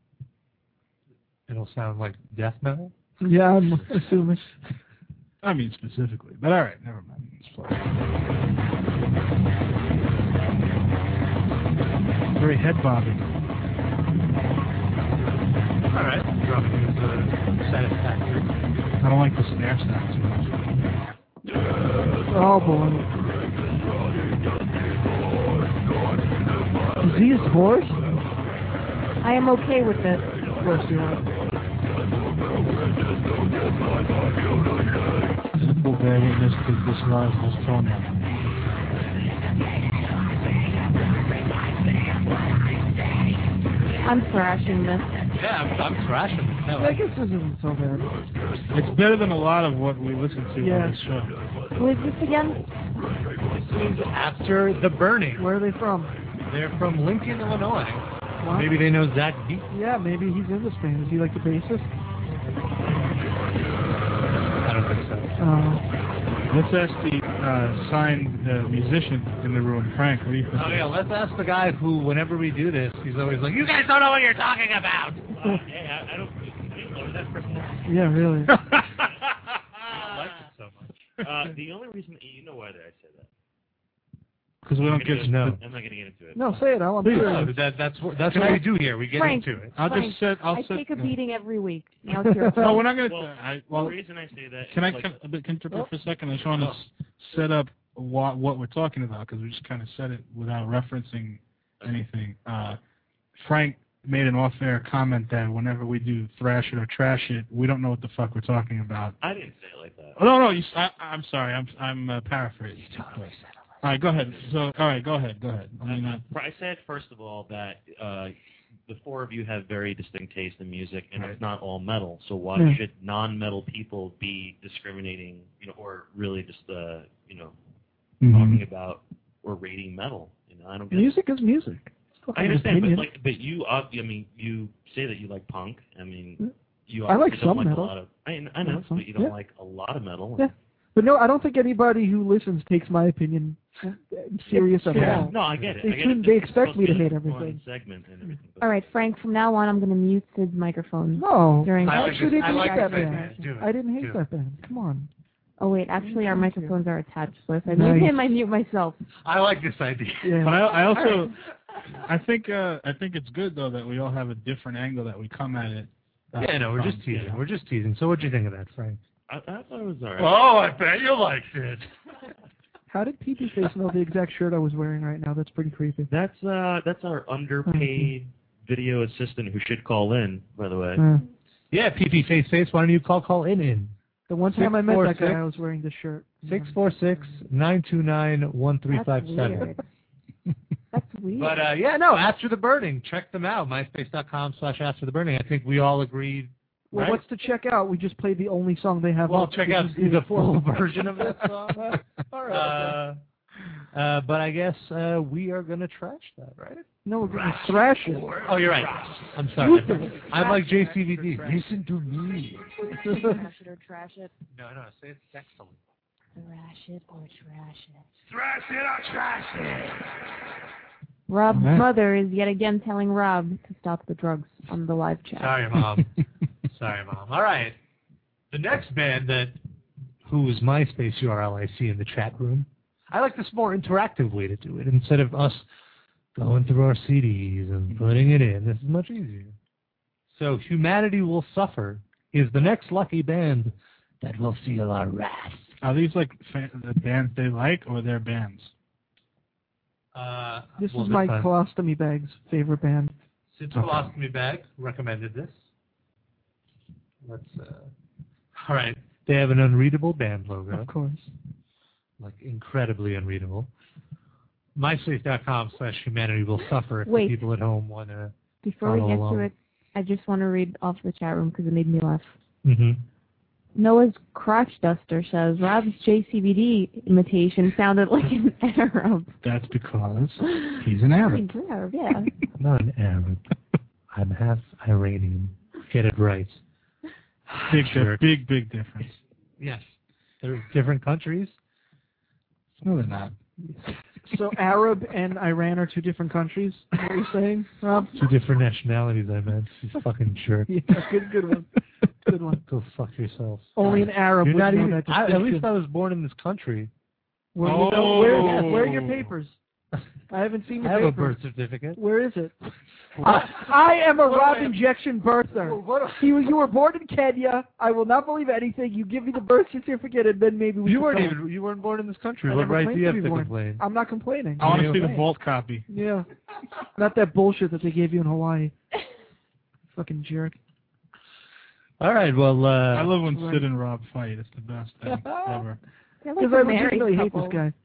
It'll sound like death metal? Yeah, I'm assuming. I mean specifically, but all right, never mind. Let's play. Very head bobbing. All right. Drumming is uh, satisfactory. I don't like the snare sound too much. Oh boy. Is he his horse? I am okay with this. Of course you are. We'll bear witness to this live was thrown out. I'm thrashing this. Yeah, I'm, I'm thrashing it. No, I guess this isn't so bad. It's better than a lot of what we listen to Yeah. on this show. Who is this again? This is After the Burning. Where are they from? They're from Lincoln, Illinois. What? Maybe they know Zach Beat. Yeah, maybe he's in this band. Is he like the bassist? I don't think so. Uh, Let's ask the uh, signed uh, musician in the room, Frank. What do you think? Oh yeah, let's ask the guy who, whenever we do this, he's always like, "You guys don't know what you're talking about." Uh, hey, I, I don't I didn't know that person. yeah, really. I like it so much. Uh, the only reason, you know why did I say that? Because we I'm don't gonna get go- no. I'm not going to get into it. No, say it. I want to No, hear it. that, that's what that's what we do here. We get Frank. into it. I'll Frank, just set. I'll I set. take a no. beating every week. Now it's your No, turn. we're not going to. Well, I, the well, reason I say that can I is, like, can, can I interrupt for a second? I just want to s- set up what what we're talking about because we just kind of said it without referencing anything. Uh, Frank made an off-air comment that whenever we do thrash it or trash it, we don't know what the fuck we're talking about. I didn't say it like that. Oh, no, no, you, s- I, am sorry, I'm I'm uh, paraphrasing. All right, go ahead. So, all right, go ahead, go ahead. I mean, uh, I said, first of all, that uh, the four of you have very distinct taste in music, and it's not all metal. So why Yeah. should non-metal people be discriminating, you know, or really just, uh, you know, talking about or rating metal? You know, I don't get Music is music. It's I understand, but opinion. like, but you, uh, I mean, you say that you like punk. I mean, you I like obviously don't some like metal. a lot of. I, I know, Some- but you don't yeah. like a lot of metal. Yeah. But no, I don't think anybody who listens takes my opinion serious at Yeah. all. No, I get it. They, I get shouldn't- it. they It's expect supposed me to be hate a fun everything. Segment and everything. But All right, Frank. From now on, I'm going to mute Sid's microphone. No, During I I like actually this- didn't I hate like that this band. idea. Do it. I didn't hate Do it. that band. Come on. Oh wait, actually our microphones are attached. So if I Nice. mute him, I mute myself. I like this idea. Yeah. But I, I also, I think, uh, I think it's good though that we all have a different angle that we come at it. uh, Yeah, no, we're from, just teasing. you know. We're just teasing. So what'd you think of that, Frank? I, I thought it was alright. Oh, I bet you liked it. How did P P Face know the exact shirt I was wearing right now? That's pretty creepy. That's uh, that's our underpaid video assistant who should call in, by the way. Uh, Yeah, P P Face Face. Why don't you call call in in the one Six, time I met four, that guy, six. I was wearing this shirt. six four six nine two nine one three That's five seven. weird. That's weird. But uh, yeah, no. After the Burning, check them out. MySpace dot com slash After the Burning. I think we all agreed. Well, Right? what's to check out? We just played the only song they have. Well, up, check which out is the full version of that song. All right. Uh, uh, but I guess uh, we are gonna trash that, right? No, we're going to thrash it. Oh, you're right. I'm sorry. I'm like J C V D. Listen to me. Trash it or trash it. No, no. Say it sexily. Thrash it or trash it. Thrash it or trash it. Rob's Alright. mother is yet again telling Rob to stop the drugs on the live chat. Sorry, Mom. Sorry, Mom. All right. The next band that, whose MySpace U R L I see in the chat room, I like this more interactive way to do it. Instead of us going through our C Ds and putting it in, this is much easier. So Humanity Will Suffer is the next lucky band that will feel our wrath. Are these like fa- the bands they like or their bands? Uh, This well, is my time, colostomy bag's favorite band. Sid's Okay. Colostomy Bag recommended this. Let's, uh, all right. They have an unreadable band logo. Of course. Like incredibly unreadable. MySpace dot com slash humanity will suffer if Wait. the people at home want to. Before we Follow get along. to it, I just want to read off the chat room because it made me laugh. Mm-hmm. Noah's Crotch Duster says, Rob's J C V D imitation sounded like an Arab. That's because he's an Arab. He's Arab, yeah. Not an Arab. I'm half Iranian. Get it right. Big, Sure. big, big difference. Yes. They're different countries. No, they're not. So Arab and Iran are two different countries. Is what you're saying, Rob? Two different nationalities, I meant. You fucking jerk. Yeah, good, good one. Good one. Go fuck yourself. Only an Arab You're would not know even. that I, at distinction. least I was born in this country. Where, Oh. where, where, where are your papers? I haven't seen the I have a papers. birth certificate. Where is it? I, I am a Rob Injection birther. He was, you were born in Kenya. I will not believe anything. You give me the birth certificate, and then maybe we. You can weren't talk. even. You weren't born in this country. I What never right do claimed you to have be to born. complain? I'm not complaining. I want to see the Okay. vault copy. Yeah, not that bullshit that they gave you in Hawaii. Fucking jerk. All right. Well, uh, I love when right. Sid and Rob fight. It's the best thing ever. They're Because like I a married legitimately hate couple. this guy.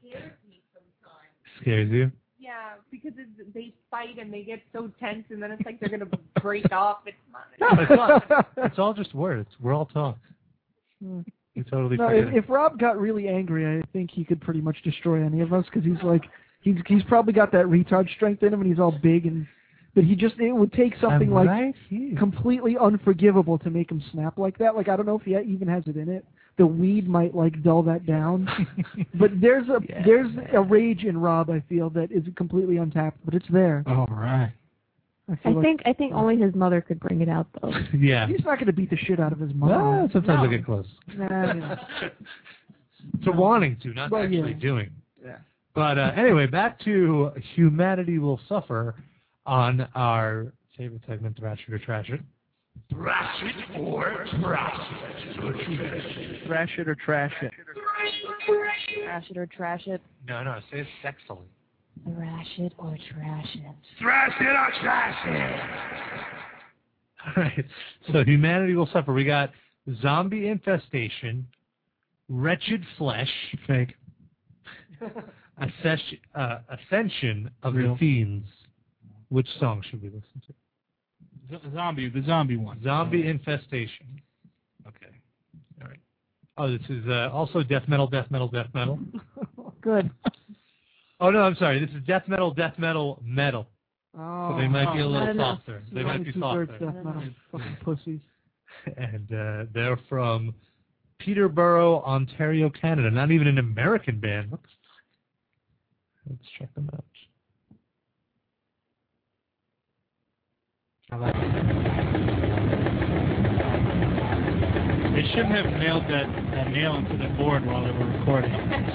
scares you. Yeah, because it's, they fight and they get so tense, and then it's like they're gonna break off. It's not. No, it's all, it's all just words. We're all talk. You totally No, forget if, it. if Rob got really angry, I think he could pretty much destroy any of us because he's like, he's he's probably got that retard strength in him, and he's all big and. But he just, it would take something I'm like right here. completely unforgivable to make him snap like that. Like, I don't know if he even has it in it. The weed might, like, dull that down. But there's a Yeah. there's a rage in Rob, I feel, that is completely untapped, but it's there. All right. I, I feel like think I think only his mother could bring it out though. Yeah. he's not going to beat the shit out of his mother. Well, sometimes No. I get close. Nah, you know. To wanting to, not Well, actually yeah. doing. Yeah. But uh, anyway, back to Humanity Will Suffer on our favorite segment, Thrash It or Trash It. Thrash it or trash it. Thrash it or trash it. Trash it or trash it. No, no, say it sexily. Thrash it or trash it. Thrash it or trash it. All right. So Humanity Will Suffer. We got Zombie Infestation, Wretched Flesh, Fake. Ascension, uh, Ascension of Real. the Fiends. Which song should we listen to? Z- zombie, the zombie one. Zombie Infestation. Okay. All right. Oh, this is uh, also death metal, death metal, death metal. Good. Oh, no, I'm sorry. This is death metal, death metal, metal. Oh, So they might be a oh. little Not enough. softer. They Only might be two-thirds softer. death metal. Fucking pussies. And uh, they're from Peterborough, Ontario, Canada. Not even an American band. What the fuck? Let's check them out. I like it. They shouldn't have nailed that, that nail into the board while they were recording.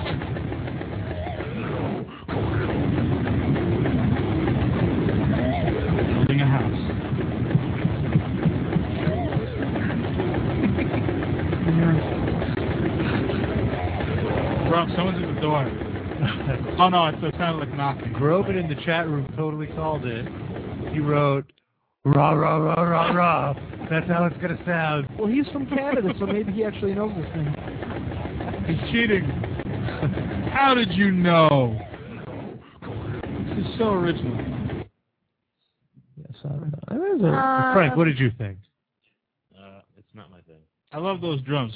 Building a house. Bro, someone's at the door. Oh no, it sounded like knocking. Groban in the chat room totally called it. He wrote, rah, rah, rah, rah, rah. That's how it's going to sound. Well, he's from Canada, so maybe he actually knows this thing. He's cheating. How did you know? This is so original. Yes, I don't know. I mean, it's a- Uh, Frank, what did you think? Uh, it's not my thing. I love those drums.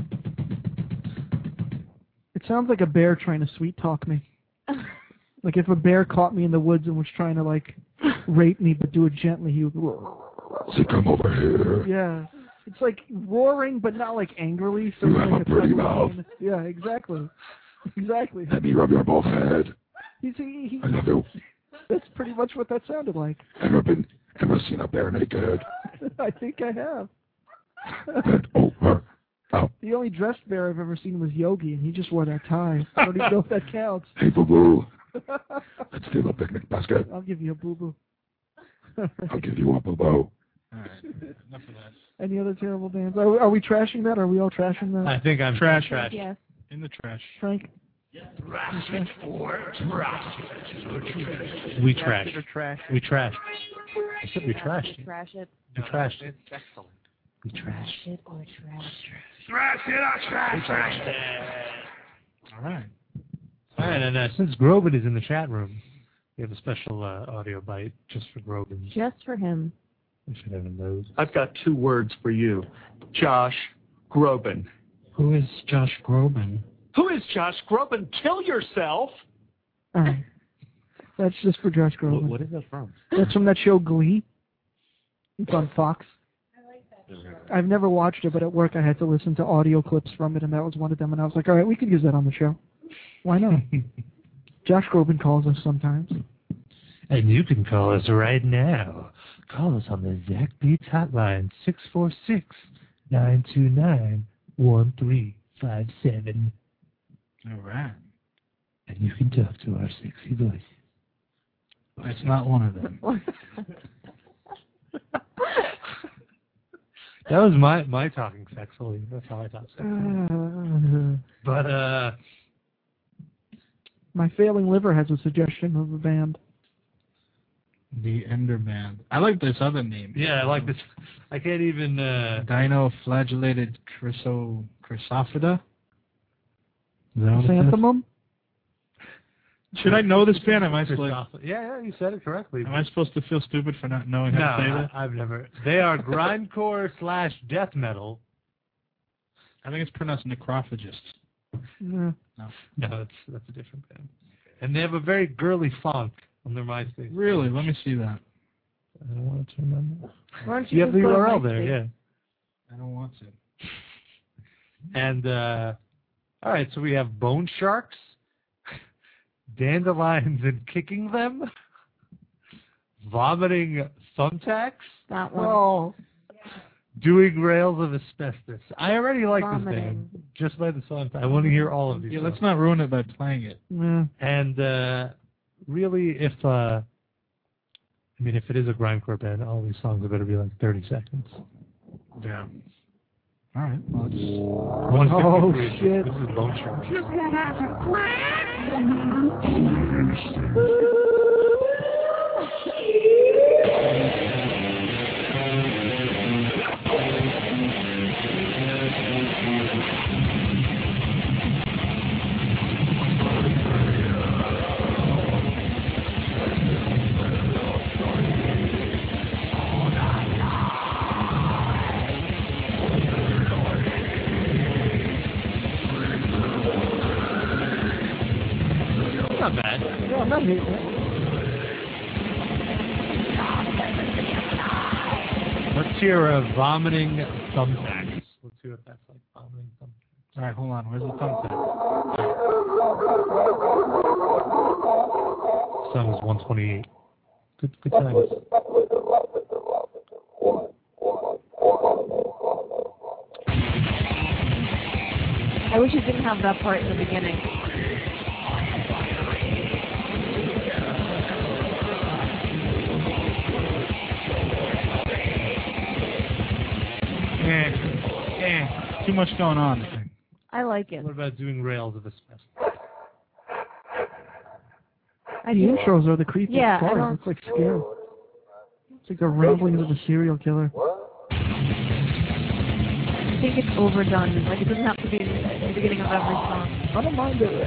It sounds like a bear trying to sweet talk me. Like if a bear caught me in the woods and was trying to like rape me, but do it gently, he would. So come over here. Yeah, it's like roaring, but not like angrily. So You it's have like a pretty type of mouth. pain. Yeah, exactly, exactly. Let me rub your bald head. He's, he, he, I love you. that's pretty much what that sounded like. Ever been, ever seen a bear naked? I think I have. Bend over. Oh, The only dressed bear I've ever seen was Yogi, and he just wore that tie. I don't even know if that counts. hey, boo-boo. Let's steal a picnic basket. I'll give you a boo-boo. I'll give you a boo-boo. Alright, enough of that. Any other terrible bands? Are we, are we trashing that? Are we all trashing that? I think I'm Trash. trash. Yes. In the trash. Frank? Thrash it or trash it. We trashed. trash? We trashed. I said we Trash trashed it. it. Trash it. We trashed it. Excellent. We trashed. Trash it or trash it. Thrash it or trash it. Alright. All right, and uh, since Groban is in the chat room, we have a special uh, audio bite just for Groban. Just for him. We should have him those. I've got two words for you. Josh Groban. Who is Josh Groban? Who is Josh Groban? Kill yourself. All right. That's just for Josh What, Groban. what is that from? That's from that show Glee. It's on Fox. I've never watched it, but at work I had to listen to audio clips from it, and that was one of them. And I was like, all right, we could use that on the show. Why not? Josh Groban calls us sometimes. And you can call us right now. Call us on the Zach Beats hotline, six four six, nine two nine, one three five seven. All right. And you can talk to our sexy voice. It's not one of them. That was my, my talking sexually. That's how I talk sexually. But, uh... my failing liver has a suggestion of a band. The Ender Band. I like this other name. Yeah, I like this. I can't even... Uh... Dinoflagellated chryso... Chrysophida? Is that what it says? Chrysanthemum? Should I know this band? Am I supposed? Yeah, yeah, you said it correctly. Am I supposed to feel stupid for not knowing no, how to say that? I, I've never. They are grindcore slash death metal. I think it's pronounced necrophagist. Yeah. No, no, that's that's a different band. And they have a very girly funk on their MySpace. Really? page. Let me see that. I don't want to remember. Why don't You you have the just U go to R L there, MySpace? yeah. I don't want to. And uh, all right, so we have Bone Sharks. Dandelions and Kicking Them, Vomiting Thumbtacks, That one. Oh. Doing Rails of Asbestos. I already like this Vomiting. band, just by the song. I want to hear all of these Yeah, songs. let's not ruin it by playing it. Yeah. And uh, really, if, uh, I mean, if it is a grindcore band, all these songs are going to be like thirty seconds. Yeah. All right. Well, it's... one fifty Oh, proof. shit. This is Bone Sharks. Not bad. Yeah, I'm not hating it. Let's hear a Vomiting Thumbtacks. Let's see what that's like. Vomiting Thumbtacks. All right, hold on. Where's the thumbtack? Song is one twenty-eight. Good, good times. I wish it didn't have that part in the beginning. Eh, eh. Too much going on. I think. I like it. What about Doing Rails of Asbestos? I The do. intros are the creepiest Yeah, I part. don't- It's like scary. It's like the ramblings of a serial killer. I think it's overdone. Like, it doesn't have to be in the beginning of every song. I don't mind it.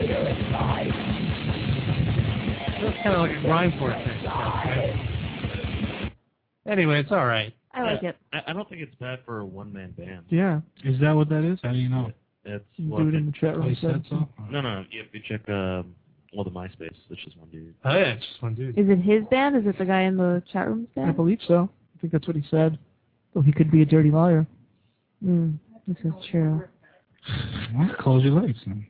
That's kind of like a grindcore thing. Yeah. Anyway, it's all right. I like it. I, I don't think it's bad for a one-man band. Yeah. Is that what that is? How do you know? It's You well, do it if in the chat Oh, room. you said so? No, no. You have to check um, all the MySpace. It's just one dude. Oh, yeah, it's just one dude. Is it his band? Is it the guy in the chat room's I band? believe so. I think that's what he said. Though he could be a dirty liar. Mm, this is true. Well, close your legs then.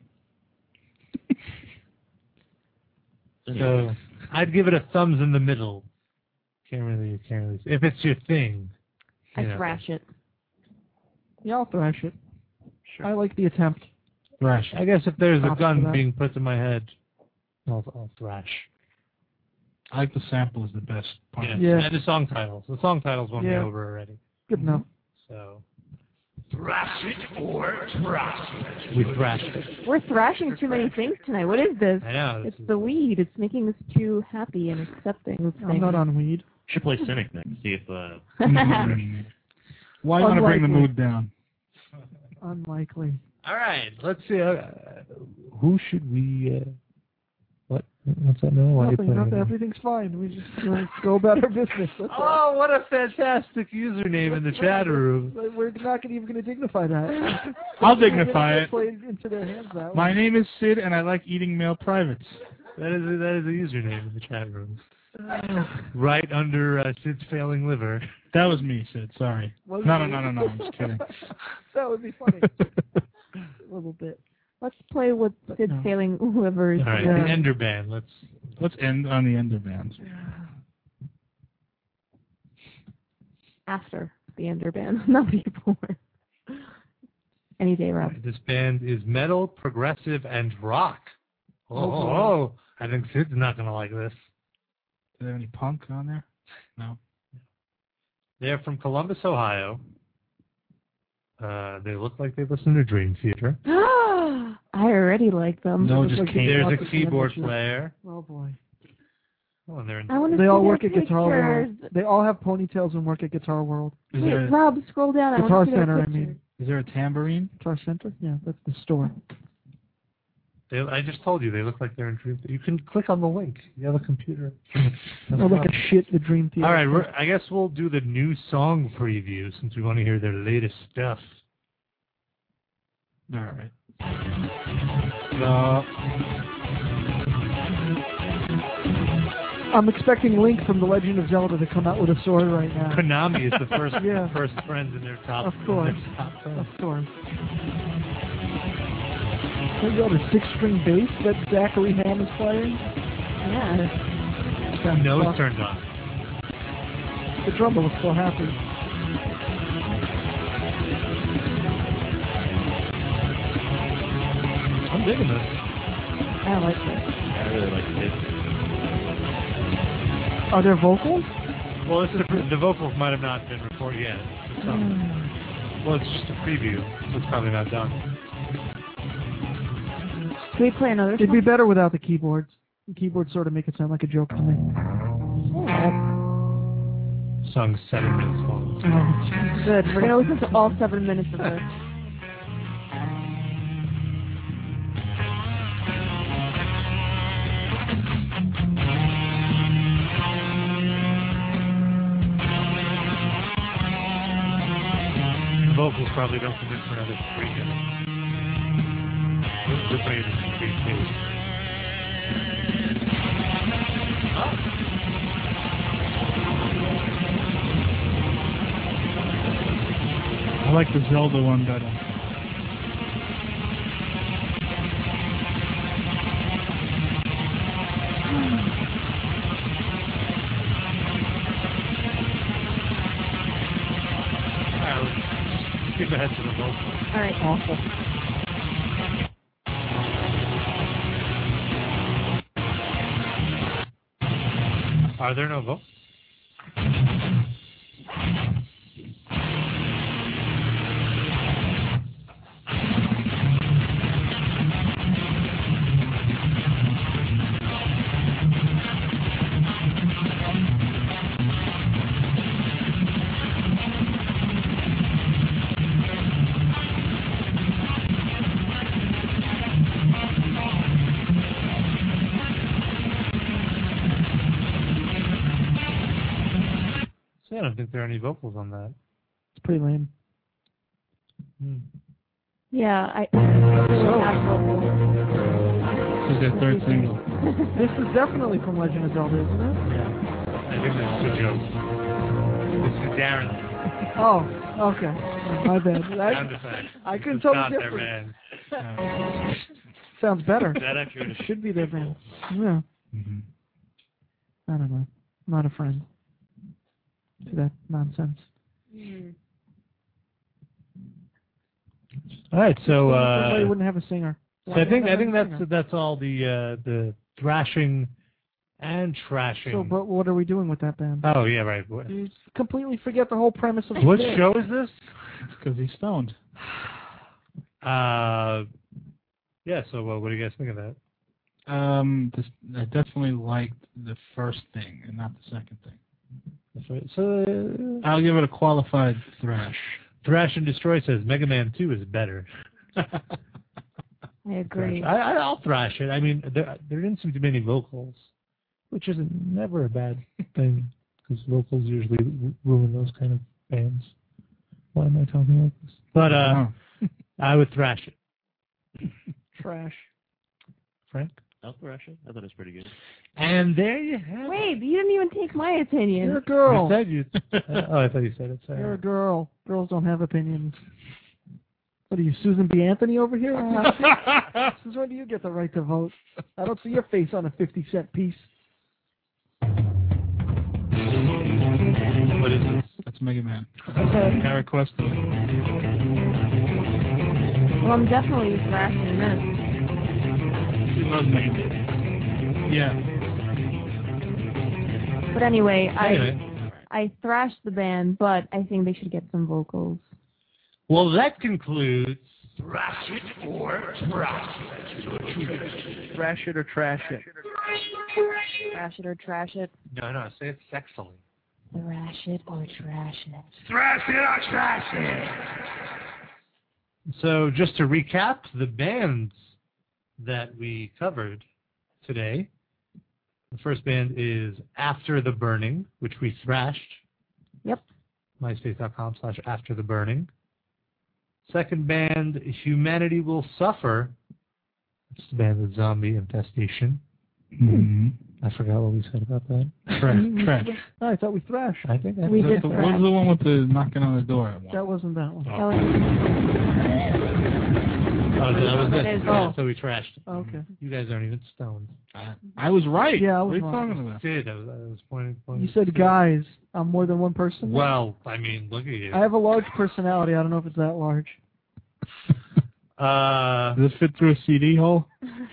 So I'd give it a thumbs in the middle. Can't really, can't really. If it's your thing. I you know. thrash it. Yeah, I'll thrash it. Sure. I like the attempt. Thrash. I guess if there's a Props for gun that. being put to my head, I'll, I'll thrash. I like the sample is the best part. Yeah. Yeah. And the song titles. The song titles won me Yeah. over already. Good enough. So. Thrash it or thrash it. We thrashed it. We're thrashing too many things tonight. What is this? I know. It's the weed. It's making us too happy and accepting of I'm things. not on weed. Should play Cynic next. See if uh, Why you want to bring the Unlikely. mood down? Unlikely. All right. Let's see. Uh, who should we? Uh, what? What's that? No. Why are you Nothing, playing nothing, it? everything's fine. We just uh, go about our business. That's all. Oh, what a fantastic username in the chat room. We're not gonna, even going to dignify that. I'll dignify it. Play into their hands that My way. name is Sid, and I like eating male privates. That is a, that is a username in the chat room. Right under uh, Sid's failing liver. That was me, Sid. Sorry. Was No, no, it? no, no, no. I'm just kidding. That would be funny. A little bit. Let's play with Sid No. Sailing whoever is All right, there. the Ender Band. Let's Let's end on the Ender Bands. After the Ender Band, not before. Any day, Rob. This band is metal, progressive, and rock. Oh, Oh, oh, boy. oh. I think Sid's not going to like this. Do they have any punk on there? No. They're from Columbus, Ohio. Uh, they look like they listen to Dream Theater. I already like them. No, Looks just like came- they There's want a to keyboard sandwich player. Oh boy. Oh, and they're in I want to They see all their work at Guitar World. pictures. They all have ponytails and work at Guitar World. Is Wait, there, a, Rob, scroll down. I Guitar want to see Center, their I pictures. mean. is there a tambourine? Guitar Center? Yeah, that's the store. They, I just told you they look like they're in Dream Theater. You can click on the link. You have a computer. Oh, look at shit, the Dream Theater. All right, we're, I guess we'll do the new song preview since we want to hear their latest stuff. All right. Uh, I'm expecting Link from The Legend of Zelda to come out with a sword right now. Konami is the first Yeah. first friends in their top. Of course. in their top friends. Of course. There you go, the six-string bass that Zachary Ham is playing. Yeah. Sounds Nose tough. turned on. The drummer was so happy. I'm digging this. I like this. I really like it. Are there vocals? Well, it's the, the vocals might have not been recorded yet. It's some, well, it's just a preview, so it's probably not done. Can we play another It'd song? be better without the keyboards. The keyboards sort of make it sound like a joke to me. Song's seven minutes long. Oh, Good. We're going to listen to all seven minutes of this. The vocals probably don't come in for another three minutes. They're playing this in three days. I like the Zelda one better. Alright, let's skip ahead to the vocals. All right. awful. Are there no vocals? See, I don't think there are any vocals on that. It's pretty lame. Hmm. Yeah, I. This is their third single. This is definitely from Legend of Zelda, isn't it? Yeah. I think this is a joke. This is Darren. Oh, okay. My bad. Sound I, effects. I couldn't It's tell not the their difference. band. Sounds better. That actually It should be their band. Yeah. Mm-hmm. I don't know. I'm not a friend to that nonsense. All right, so Everybody uh, wouldn't have a singer. so Why I think not I have think a that's singer? that's all the uh, the thrashing and trashing. So, but what are we doing with that band? Oh yeah, right. What, You completely forget the whole premise of the what band. show is this? Because he's stoned. Uh, yeah. So uh, what do you guys think of that? Um, this, I definitely liked the first thing and not the second thing. That's right. So uh, I'll give it a qualified thrash. Thrash and Destroy says Mega Man Two is better. I agree. I, I, I'll thrash it. I mean, there there didn't seem to be any vocals, which is never a bad thing because vocals usually ru- ruin those kind of bands. Why am I talking like this? But uh, I would thrash it. Trash. Frank? I'll thrash it. I thought it was pretty good. And there you have Wait, you didn't even take my opinion. You're a girl. You said you. Oh, I thought you said it. Sorry. You're a girl. Girls don't have opinions. What are you, Susan B. Anthony over here? Since when do you get the right to vote? I don't see your face on a fifty cent piece. What is this? That's Mega Man. Kara Quest. Well, I'm definitely thrashing this. She loves Mega Man. Yeah. But anyway, Anyway. I I thrashed the band, but I think they should get some vocals. Well, that concludes Thrash It or Trash It. Thrash it or trash it. Thrash it or trash it. No, no, say it sexily. Thrash it or trash it. Thrash it or trash it. So, just to recap, the bands that we covered today. The first band is After the Burning, which we thrashed. Yep. MySpace.com slash After the Burning. Second band, Humanity Will Suffer. It's the band with Zombie Infestation. Mm-hmm. I forgot what we said about that. Trash. Trash. Oh, I thought we thrashed. I think that We was did The, thrash. what was the one with the knocking on the door? That wasn't that one. Kelly. Oh, that was It it. is. Yeah, so we trashed. Oh, okay. You guys aren't even stoned. I, I was right. Yeah, I What was are you wrong. talking about? Did I was, I was pointing, pointing. You said guys. I'm more than one person. Well, I mean, look at you. I have a large personality. I don't know if it's that large. Uh, Does it fit through a C D hole?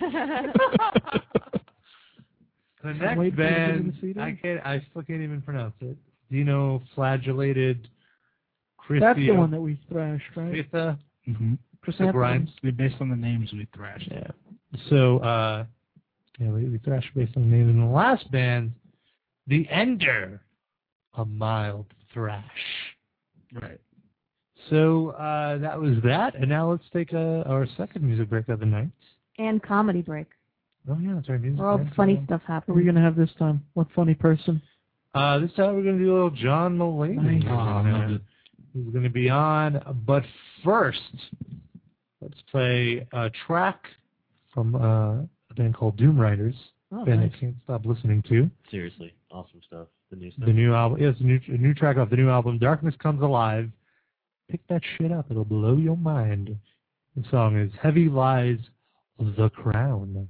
the next Wait for you to give me band, the C D? I can't. I still can't even pronounce it. Dino Flagellated. Christio, That's the one that we thrashed, right? Christa, Mm-hmm. Chrysanthemums. They're based on the names we thrashed. Yeah. So, uh, yeah, we, we thrashed based on the name. And the last band, The Ender, a mild thrash. Right. So uh, that was that, and now let's take uh, our second music break of the night. And comedy break. Oh yeah, that's our music Where all break. the funny stuff What are happens. we going to have this time? What funny person? Uh, this time we're going to do a little John Mulaney. Nice. Oh, I love it. He's going to be on, but first, let's play a track from uh, a band called Doom Riders. Oh, band nice. I can't stop listening to. Seriously, awesome stuff. The new stuff. The new album, yes, a new, a new track off the new album, Darkness Comes Alive. Pick that shit up; it'll blow your mind. The song is "Heavy Lies the Crown."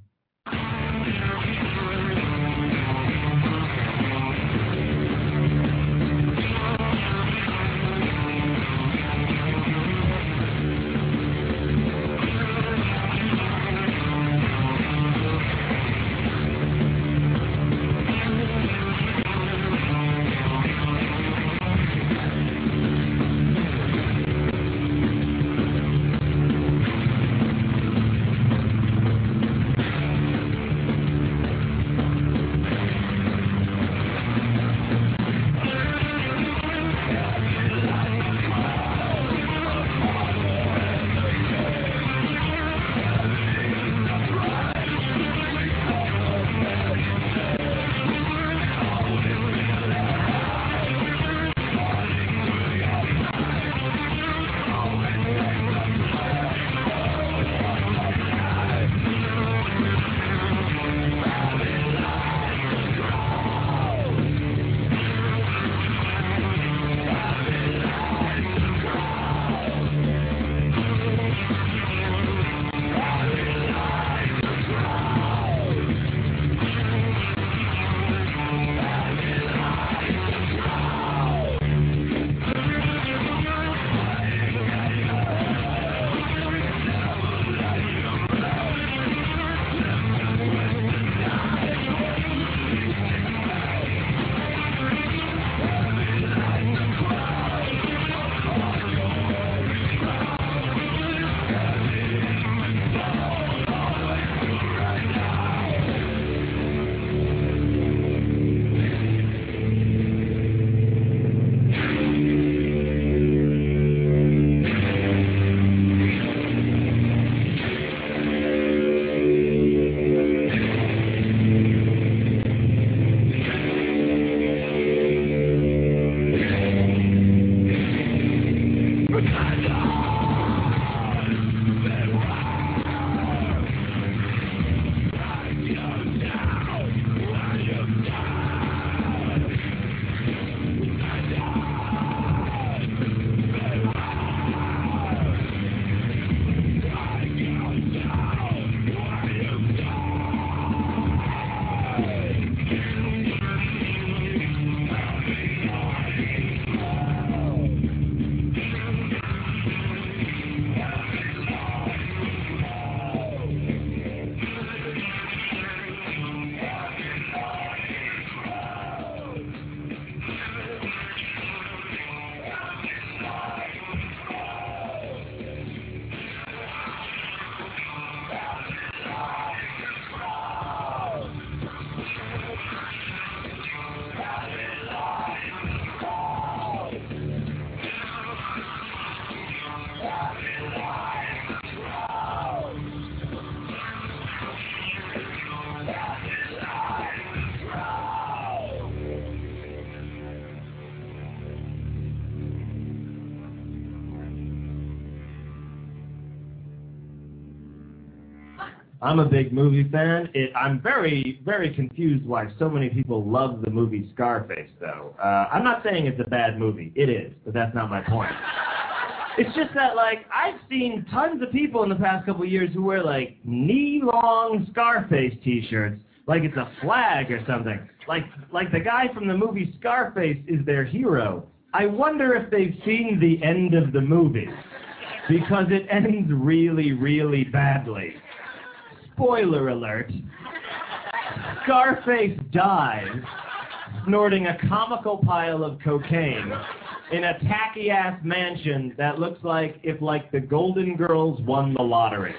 I'm a big movie fan. It, I'm very, very confused why so many people love the movie Scarface, though. Uh, I'm not saying it's a bad movie. It is, but that's not my point. It's just that, like, I've seen tons of people in the past couple of years who wear, like, knee-long Scarface T-shirts, like it's a flag or something. Like, like the guy from the movie Scarface is their hero. I wonder if they've seen the end of the movie, because it ends really, really badly. Spoiler alert. Scarface dies snorting a comical pile of cocaine in a tacky-ass mansion that looks like if, like, the Golden Girls won the lottery.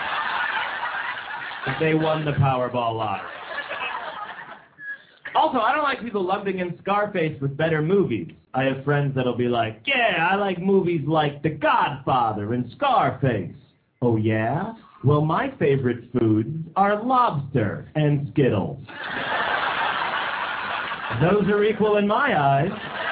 If they won the Powerball lottery. Also, I don't like people lumping in Scarface with better movies. I have friends that'll be like, yeah, I like movies like The Godfather and Scarface. Oh, yeah? Well, my favorite foods are lobster and Skittles. Those are equal in my eyes.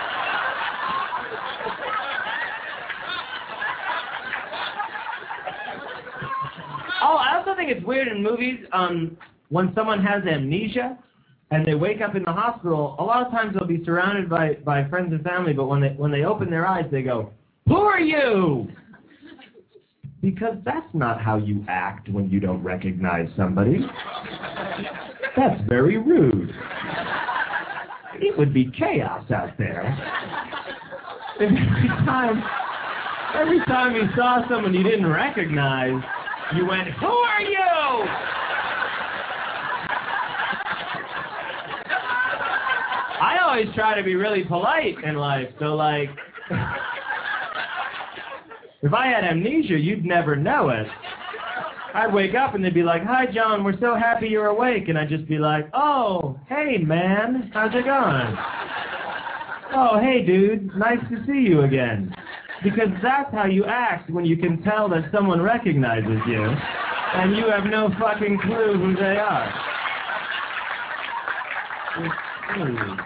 Oh, I also think it's weird in movies, um, when someone has amnesia and they wake up in the hospital, a lot of times they'll be surrounded by, by friends and family, but when they, when they open their eyes, they go, "Who are you?" Because that's not how you act when you don't recognize somebody. That's very rude. It would be chaos out there. If every time, every time you saw someone you didn't recognize, you went, "Who are you?" I always try to be really polite in life, so like, if I had amnesia, you'd never know it. I'd wake up and they'd be like, "Hi, John, we're so happy you're awake." And I'd just be like, "Oh, hey, man, how's it going?" "Oh, hey, dude, nice to see you again." Because that's how you act when you can tell that someone recognizes you and you have no fucking clue who they are. Ooh.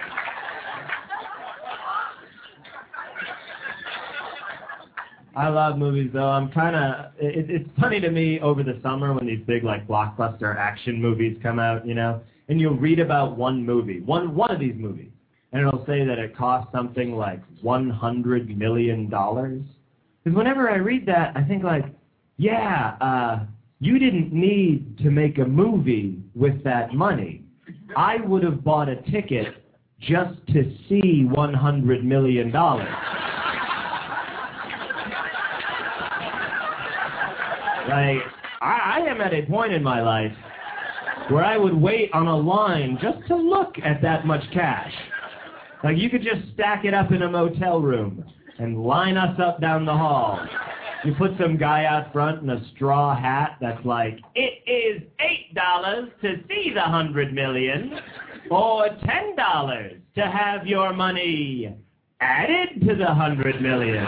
I love movies, though. I'm kind of... It, it's funny to me over the summer when these big, like, blockbuster action movies come out, you know, and you'll read about one movie, one one of these movies, and it'll say that it cost something like one hundred million dollars. Because whenever I read that, I think, like, yeah, uh, you didn't need to make a movie with that money. I would have bought a ticket just to see one hundred million dollars. Like, I, I am at a point in my life where I would wait on a line just to look at that much cash. Like, you could just stack it up in a motel room and line us up down the hall. You put some guy out front in a straw hat that's like, "It is eight dollars to see the hundred million, or ten dollars to have your money added to the hundred million."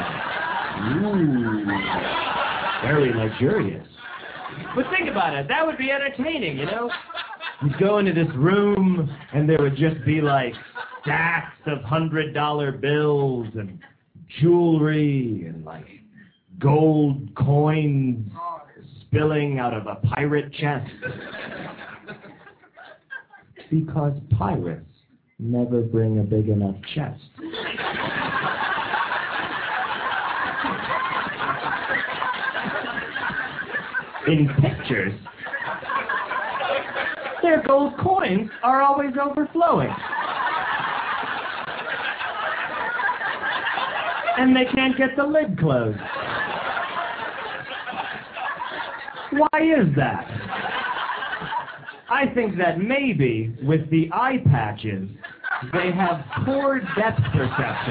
Ooh. Very luxurious. But think about it. That would be entertaining, you know? You'd go into this room, and there would just be, like, stacks of hundred-dollar bills and jewelry and, like, gold coins spilling out of a pirate chest. Because pirates never bring a big enough chest. In pictures, their gold coins are always overflowing. And they can't get the lid closed. Why is that? I think that maybe with the eye patches, they have poor depth perception.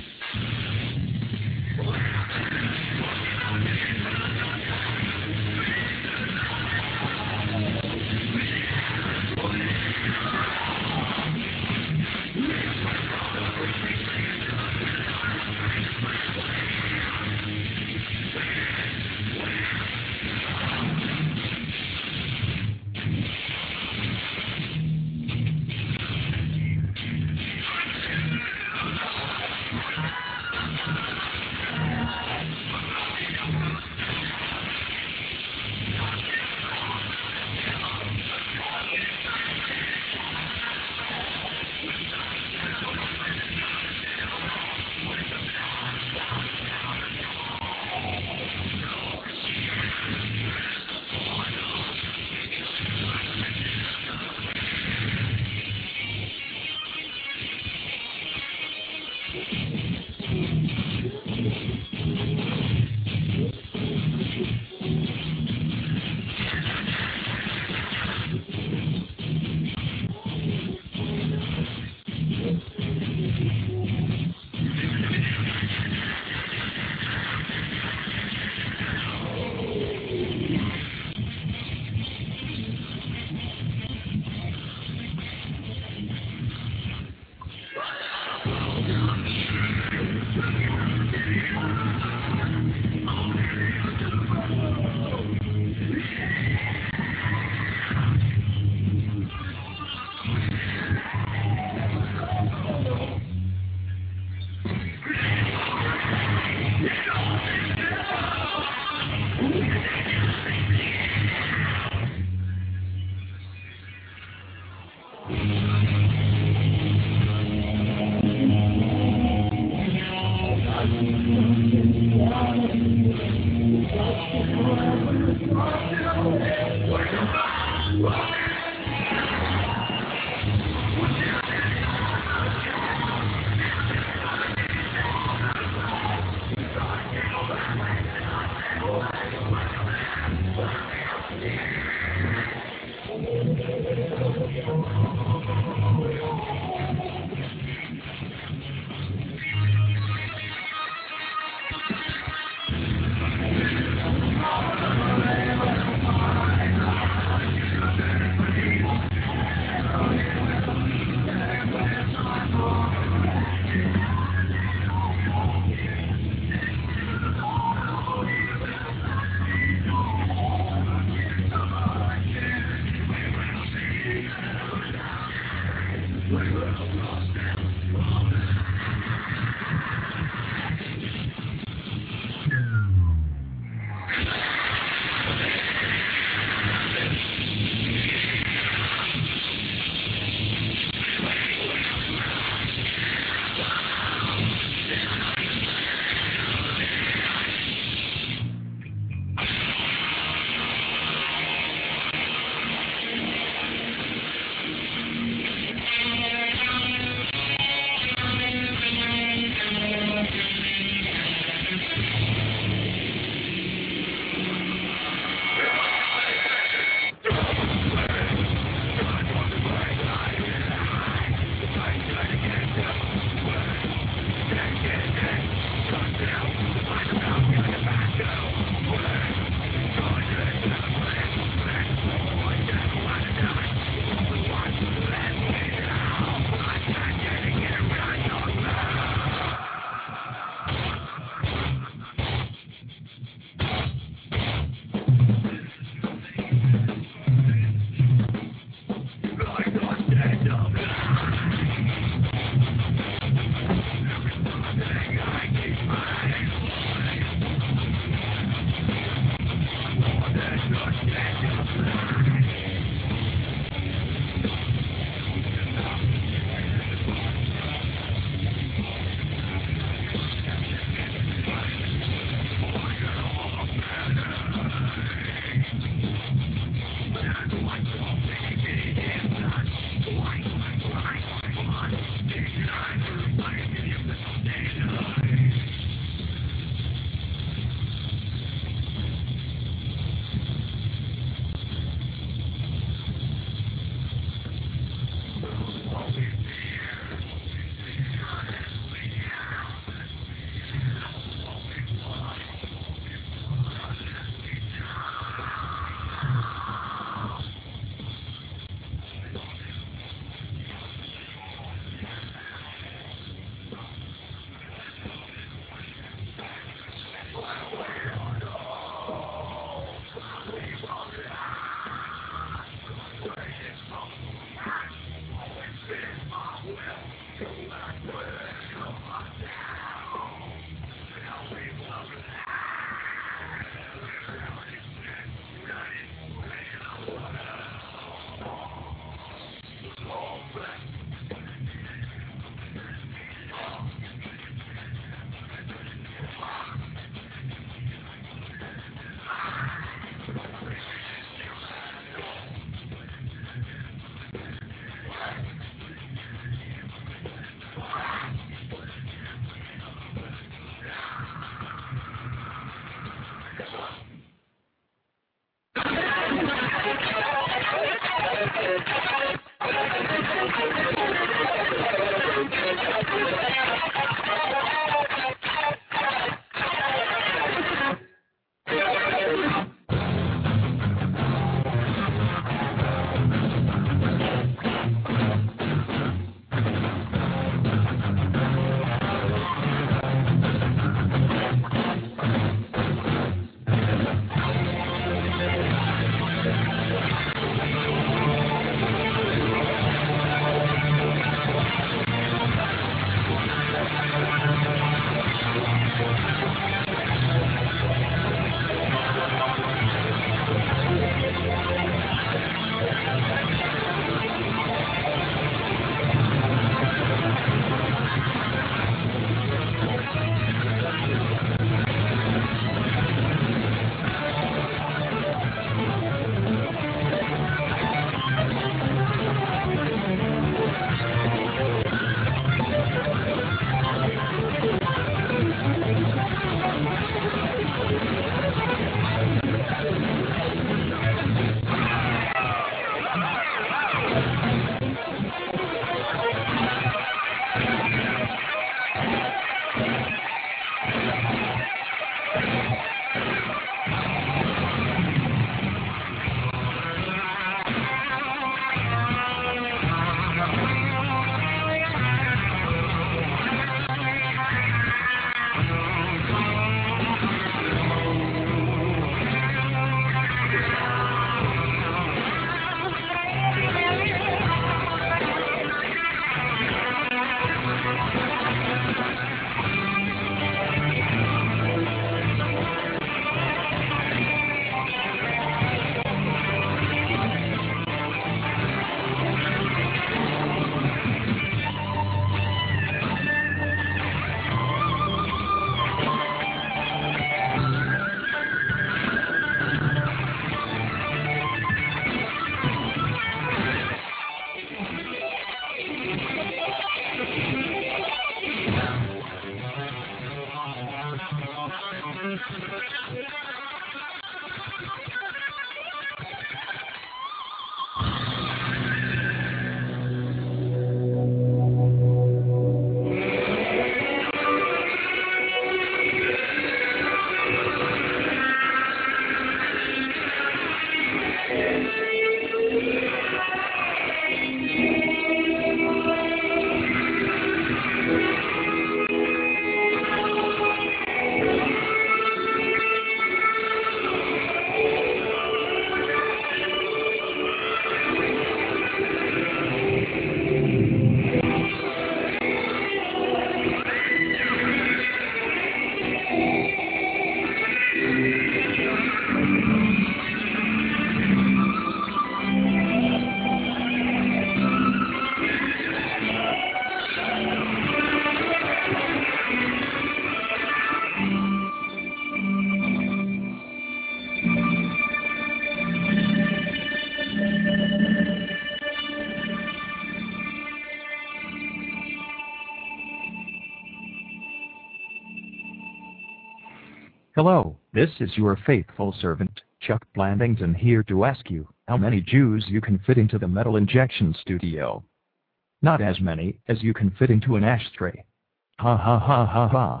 Hello, this is your faithful servant, Chuck Blandington, here to ask you how many Jews you can fit into the metal injection studio. Not as many as you can fit into an ashtray. Ha ha ha ha ha.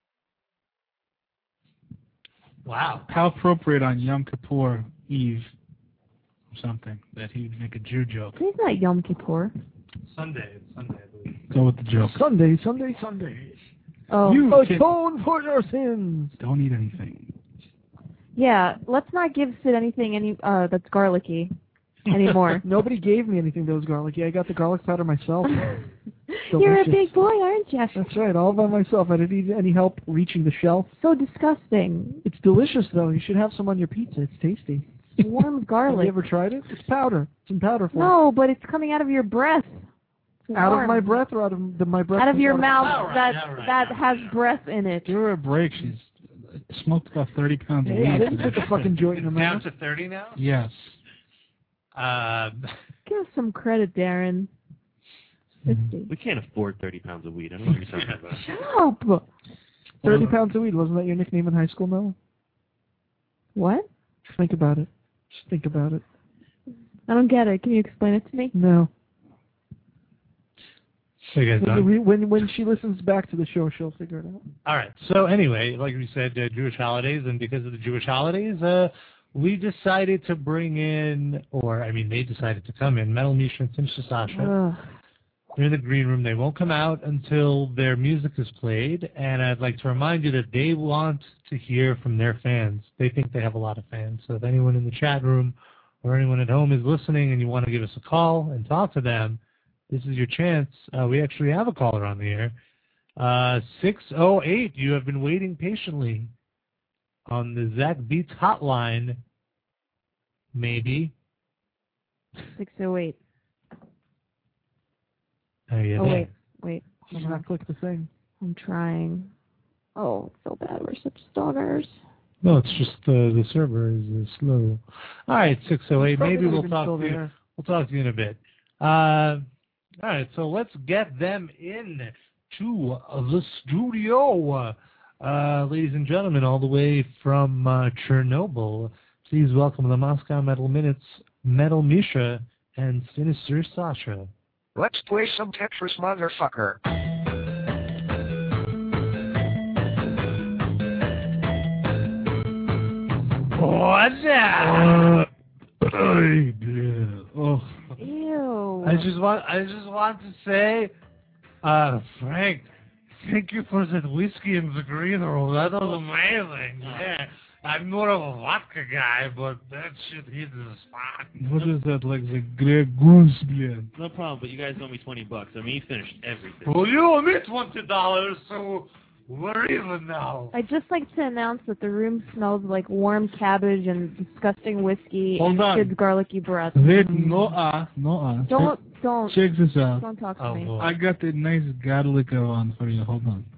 Wow. How appropriate on Yom Kippur Eve or something that he would make a Jew joke. It's not Yom Kippur. Sunday. It's Sunday, I believe. Go with the joke. Sunday, Sunday, Sunday. Oh. You can- atone for your sins. Don't eat anything. Yeah, let's not give Sid anything any uh that's garlicky anymore. Nobody gave me anything that was garlicky. I got the garlic powder myself. You're a Delicious. big boy, aren't you? That's right, all by myself. I didn't need any help reaching the shelf. So disgusting. It's delicious, though. You should have some on your pizza. It's tasty. Warm Have garlic. you ever tried it? It's powder. It's in powder form. No, but it's coming out of your breath. It's Out warm. of my breath or out of the, my breath? Out of your comes mouth All right, that all right, that all has breath in it. Give her a break. She's smoked about thirty pounds of Hey, I weed. didn't put the fucking joint in the Down mouth. to thirty now? Yes. Um, Give us some credit, Darren. fifty. We can't afford thirty pounds of weed. I don't know what you're talking about. Shut up! thirty pounds of weed. Wasn't that your nickname in high school, Mel? What? Think about it. Just think about it. I don't get it. Can you explain it to me? No. so you guys done? When, when, when she listens back to the show, she'll figure it out. All right. So anyway, like we said, uh, Jewish holidays, and because of the Jewish holidays, uh, we decided to bring in, or I mean, they decided to come in, Metal Misha and Simcha Sasha. Ugh. They're in the green room. They won't come out until their music is played, and I'd like to remind you that they want to hear from their fans. They think they have a lot of fans. So if anyone in the chat room or anyone at home is listening and you want to give us a call and talk to them, this is your chance. Uh, we actually have a caller on the air. Uh, six oh eight, you have been waiting patiently on the Zach Beats hotline, maybe. six oh eight. Oh, yeah, Oh, there. wait. Wait. Did not click the thing. I'm trying. Oh, it's so bad. We're such stoners. No, it's just uh, the server is uh, slow. All right, six oh eight. Probably Maybe not we'll even talk still to you. there. We'll talk to you in a bit. Uh, all right, so let's get them in to uh, the studio, uh, ladies and gentlemen, all the way from uh, Chernobyl. Please welcome the Moscow Metal Minutes, Metal Misha, and Sinister Sasha. Let's play some Tetris, motherfucker. What's that? Oh. Ew. I just want I just want to say, uh, Frank, thank you for that whiskey in the green room. That was amazing. Yeah. I'm more of a vodka guy, but that shit hit the spot. What is that, like the Greg Goose blend? No problem, but you guys owe me twenty bucks. I mean, you finished everything. Well, you owe me twenty dollars, so we're even now. I'd just like to announce that the room smells like warm cabbage and disgusting whiskey Hold and on. kids' garlicky breath. Wait, no, uh, no, uh. Don't, don't. Check this out. Don't talk to Oh, me. boy. I got a nice garlic one for you. Hold on.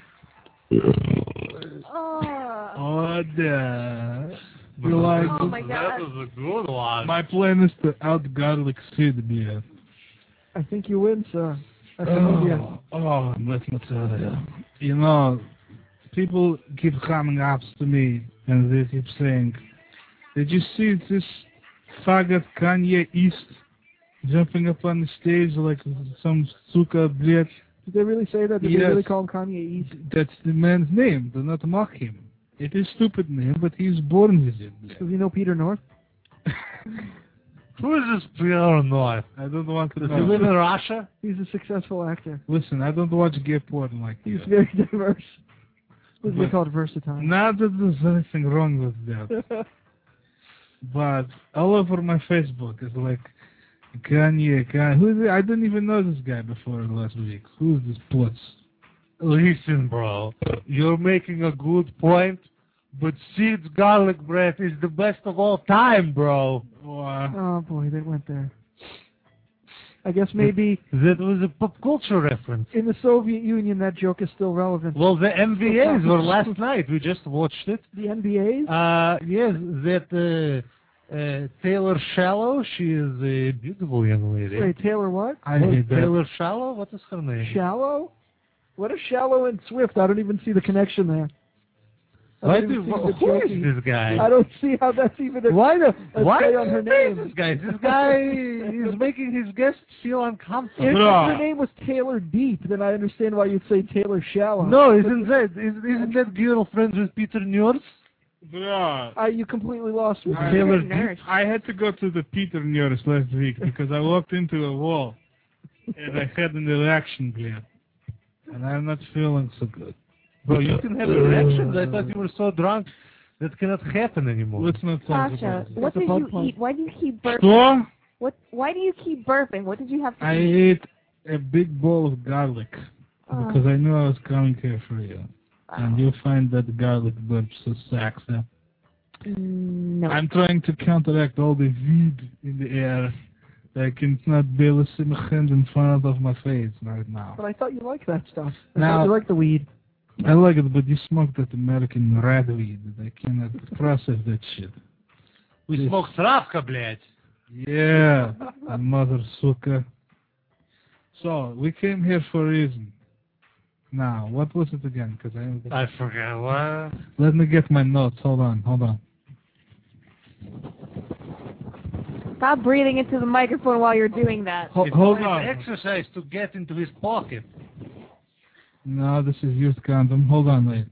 Oh, Oh, the. You like oh my God. That was a good one. My plan is to out garlic Sid beer. I think you win, sir. That's an idea. Oh, oh, let me tell you. You know, people keep coming up to me and they keep saying, "Did you see this faggot Kanye East jumping up on the stage like some suka bled?" Did they really say that? Did they Yes. really call him Kanye East? That's the man's name. Do not mock him. It is stupid name, but he's born with it. Does he know Peter North? Who is this Pierre North? I don't want to Does know. he live in Russia? He's a successful actor. Listen, I don't watch gay porn like He's that. very diverse. What is But- it called? Versatile. Not that there's anything wrong with that. But all over my Facebook is like Kanye, Kanye. Who is it? I didn't even know this guy before last week. Who is this Plutz? Listen, bro, you're making a good point, but Sid's garlic breath is the best of all time, bro. Wow. Oh boy, they went there. I guess maybe That was a pop culture reference. in the Soviet Union that joke is still relevant. Well, the M V As were last night. We just watched it. The N B As? Uh, yes, that uh, uh, Taylor Shallow, she is a beautiful young lady. Wait, Taylor what? I hate that. Taylor Shallow? What is her name? Shallow? What is Shallow and Swift? I don't even see the connection there. I Why don't do, even see wh- the who is joking. this guy? I don't see how that's even a, Why the a why play do on her you say name. this guy? This guy is making his guests feel uncomfortable. If her name was Taylor Deep, then I understand why you'd say Taylor Shallow. No, isn't that isn't, isn't that girl friends with Peter Nurs? Bruh. I, you completely lost me. I, I had to go to the Peter Nurse last week because I walked into a wall and I had an erection, Glenn. And I'm not feeling so good. Bro, you can have erections. I thought you were so drunk that cannot happen anymore. Let's not talk Sasha, about it. what did you eat? Why do you keep burping? Что? What? Why do you keep burping? What did you have to I eat? ate a big bowl of garlic Oh. because I knew I was coming here for you. And you'll find that garlic burp so sexy. No. I'm trying to counteract all the weed in the air. I cannot barely see my hand in front of my face right now. But I thought you liked that stuff. I Now- thought you liked the weed. I like it, but you smoke that American red weed. I cannot process that shit. We smoke travka, блядь. Yeah, mother sucker. So, we came here for a reason. Now, what was it again? Cause I, I forgot what. Let me get my notes. Hold on, hold on. Stop breathing into the microphone while you're doing that. Ho- It's hold only on. exercise to get into his pocket. No, this is used condom. Hold on, wait.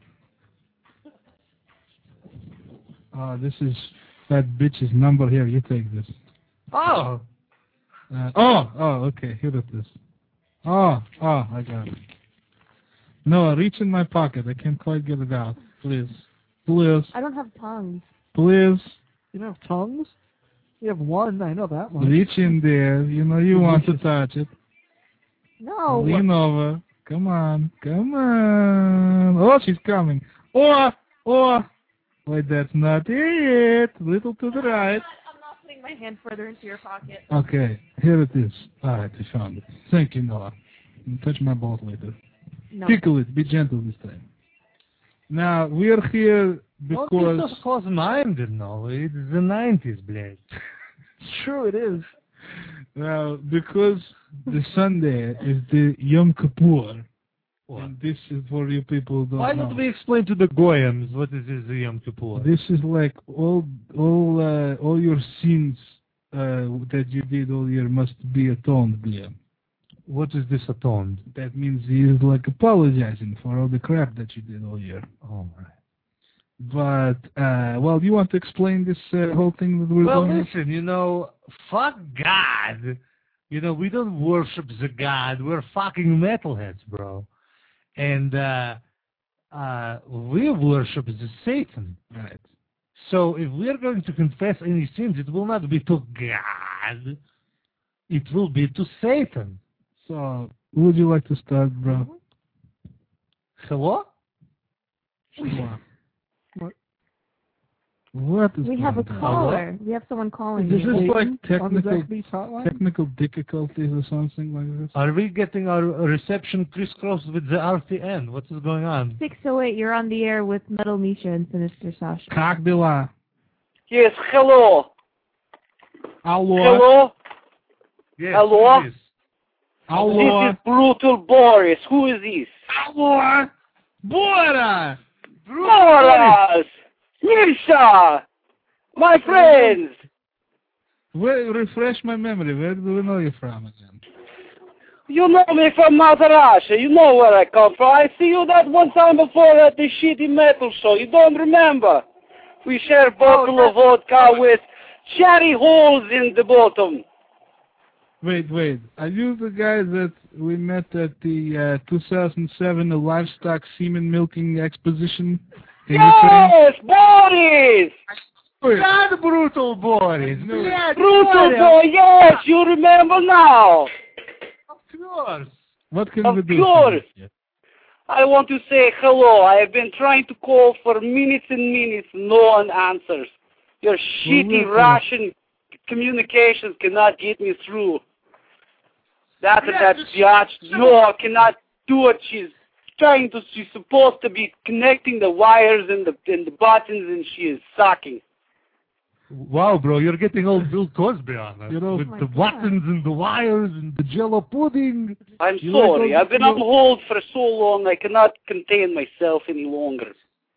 Oh, this is fat bitch's number here. You take this. Oh. Uh, oh, oh, okay. Here it is. Oh, oh, I got it. No, reach in my pocket. I can't quite get it out. Please. Please. I don't have tongues. Please. You don't have tongues? You have one. I know that one. Reach in there. You know you want to touch it. No. Lean over. Come on. Come on. Oh, she's coming. Oh, oh. Wait, that's not it. Little to the right. I'm not putting my hand further into your pocket. Okay, here it is. All right, I found it. Thank you, Noah. Touch my balls later. No. Tickle it. Be gentle this time. Now, we are here Don't be because... so close-minded, no. It's the nineties, блядь. True, it is. Now, because the Sunday is the Yom Kippur. What? And this is for you people who don't Why know. don't we explain to the Goyams what is this Yom Kippur? This is like all all uh, all your sins uh, that you did all year must be atoned, Liam. What is this atoned? That means he is like apologizing for all the crap that you did all year. Oh, right. But, uh, well, you want to explain this uh, whole thing that we're Well, doing? listen, you know, fuck God. You know, we don't worship the God. We're fucking metalheads, bro. And uh, uh, we worship the Satan. Right. So if we're going to confess any sins, it will not be to God. It will be to Satan. So, who would you like to start, bro? Hello? Sure. What? What is We have a going on? caller. We have someone calling. Is you. this like on the technical Zaxby's hotline? technical difficulties or something like this? Are we getting our reception crisscrossed with the R T N? What is going on? six oh eight, you're on the air with Metal Misha and Sinister Sasha. Как дела? Yes, hello. Алло. Hello? Yes, Hello? please. Алло. This is Brutal Boris. Who is this? Алло. Бора. Boris! Misha! My friends! Where, refresh my memory. Where do we know you from again? You know me from Mother Russia. You know where I come from. I see you that one time before at the shitty metal show. You don't remember? We share a bottle of vodka with cherry holes in the bottom. Wait, wait. Are you the guy that we met at the uh, two thousand seven Livestock Semen Milking Exposition in Ukraine? Yes, Boris! God, Brutal Boris. Yes, Brutal boy, yes, you remember now. Of course. What can Of we do? course. for you? I want to say hello. I have been trying to call for minutes and minutes. No one answers. Your shitty welcome. Russian communications cannot get me through. That Yeah, that just- biatch, no, cannot do what she's trying to. She's supposed to be connecting the wires and the and the buttons, and she is sucking. Wow, bro, you're getting all Bill Cosby on us. You know- with Oh my the God. buttons and the wires and the jello pudding. I'm You like sorry. all- I've been you- on hold for so long. I cannot contain myself any longer.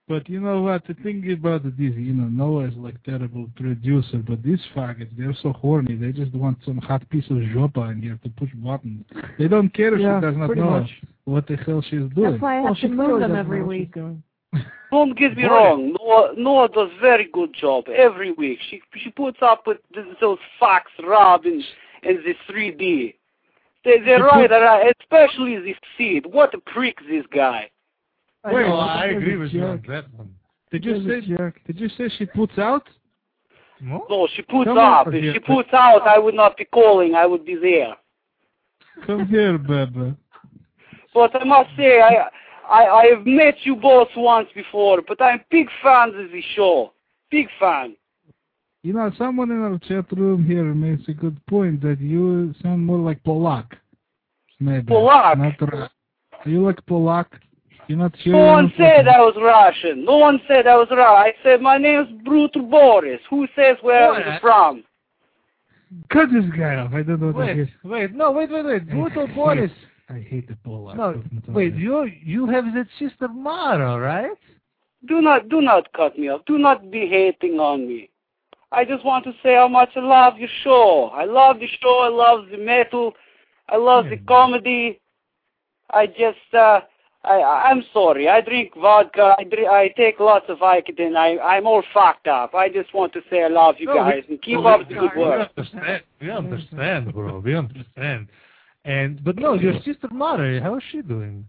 But you know what? The thing about it is, you know, Noah is like terrible producer, but these faggots, they're so horny. They just want some hot piece of jopa in here to push buttons. They don't care if Yeah, she does not pretty know much. what the hell she's doing. That's why I Well, have she to clearly move them doesn't every know what she's week. doing. Don't get me What? wrong. Noah, Noah does very good job every week. She she puts up with th- those Fox, Rob, and, and the three D. They, they're She right, put- right, especially this Sid. What a prick, this guy. I Wait, know, Well, I he's a agree with you on jerk. that one. Did you He's a say? jerk. Did you say she puts out? No? No, she puts Come up. over If here. she puts out, I would not be calling. I would be there. Come here, baby. But I must say, I, I I have met you both once before, but I'm big fans of the show. Big fan. You know, someone in our chat room here makes a good point that you sound more like Polak. Maybe. Polak? Not Ra- Are you like Polak? You're not sure? No one said I was Russian. No one said I was Russian. I said my name is Brutal Boris. Who says where What? I'm from? Cut this guy off. I don't know what that Wait, is. wait, no, wait, wait, wait. I Brutal hate- Boris. I hate the Polak. No, wait, you you have that sister Mara, right? Do not, do not cut me off. Do not be hating on me. I just want to say how much I love your show. I love the show. I love the metal. I love the comedy. I just, uh, I, I'm sorry. I drink vodka. I, drink, I take lots of Vicodin. I, I'm all fucked up. I just want to say I love you No, we- guys and keep no, up we- the good we work. understand. We understand, bro. We understand. And but no, your sister Mara, how is she doing?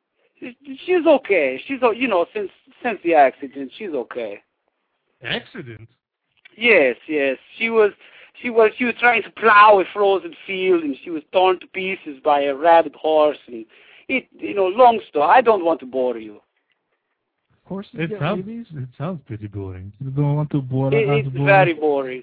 She's okay. She's, o- you know, since since the accident, she's okay. Accident? Yes, yes. She was, she was, she was trying to plow a frozen field, and she was torn to pieces by a rabid horse. And it, you know, long story. I don't want to bore you. Horses It get sounds rabies? it sounds pretty boring. You don't want to bore It, us, it's boy? very boring.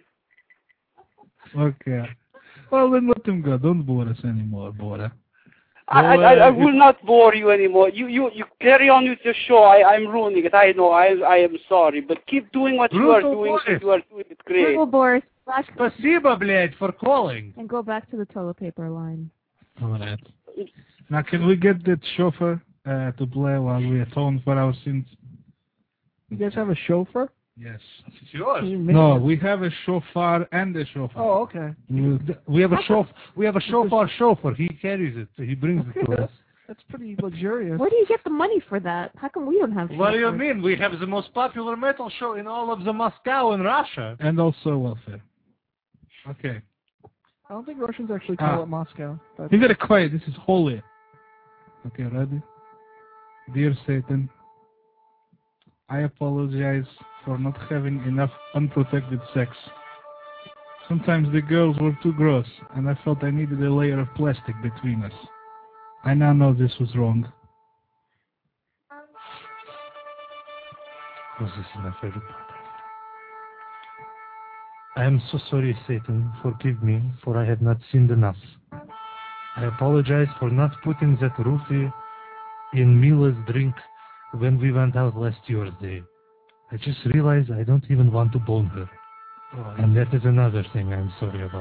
Okay. Well, then let him go. Don't bore us anymore, Bora. I, I, I I will not bore you anymore. You, you, you carry on with your show. I, I'm ruining it. I know. I, I am sorry, but keep doing what you are Brutal doing. Boris. You are doing it great. Brutal Boris, flash Спасибо, блядь, for calling. and go back to the toilet paper line. All right. Now, can we get that chauffeur uh, to play while we atone for our sins? You guys have a chauffeur? Yes. It's yours. Can you make No, it? we have a chauffeur and a chauffeur. Oh, okay. We- We have a chauffeur. We have a chauffeur chauffeur. He carries it. He brings it to us. That's pretty luxurious. Where do you get the money for that? How come we don't have What do you chauffeurs? mean? We have the most popular metal show in all of the Moscow in Russia. And also welfare. Okay. I don't think Russians actually call Ah. it Moscow. But Be very quiet. This is holy. Okay, ready? Dear Satan, I apologize for not having enough unprotected sex. Sometimes the girls were too gross, and I felt I needed a layer of plastic between us. I now know this was wrong. Oh, this is my favorite part. I am so sorry, Satan. Forgive me, for I have not sinned enough. I apologize for not putting that roofie in Mila's drink when we went out last Tuesday. I just realized I don't even want to bone her. And that is another thing I'm sorry about.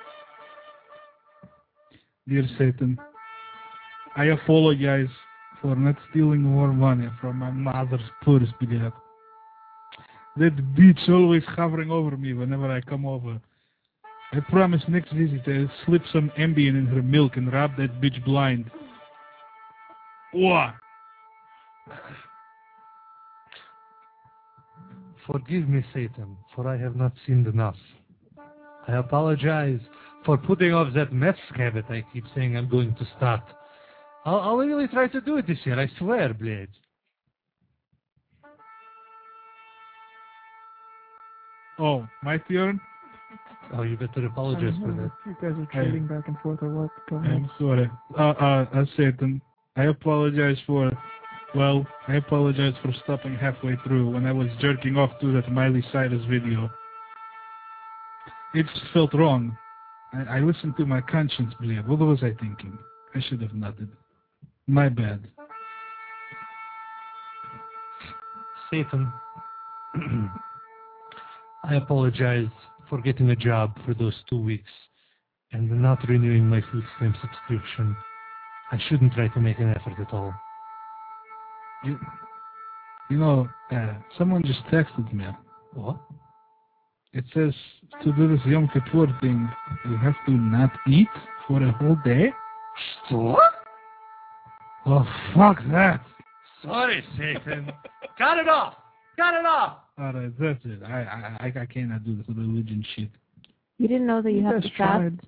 Dear Satan, I apologize for not stealing more money from my mother's purse, Billy. That bitch always hovering over me whenever I come over. I promise next visit I'll slip some Ambien in her milk and rob that bitch blind. What? Forgive me, Satan, for I have not sinned enough. I apologize for putting off that meth habit I keep saying I'm going to start. I'll, I'll really try to do it this year, I swear, Blade. Oh, my turn? Oh, you better apologize for that. You guys are trading back and forth or what? Go ahead. I'm sorry. Uh, uh, uh, Satan, I apologize for, well, I apologize for stopping halfway through when I was jerking off to that Miley Cyrus video. It just felt wrong. I, I listened to my conscience, Blade. What was I thinking? I should have nodded. My bad. Satan, I apologize for getting a job for those two weeks and not renewing my food stamp subscription. I shouldn't try to make an effort at all. You, You know, uh, someone just texted me. What? It says to do this Yom Kippur thing, you have to not eat for a whole day. What? Oh, fuck that. Sorry, Satan. Cut it off. Cut it off. All right, that's it. I I I cannot do this religion shit. You didn't know that you, You have guys to fast? tried.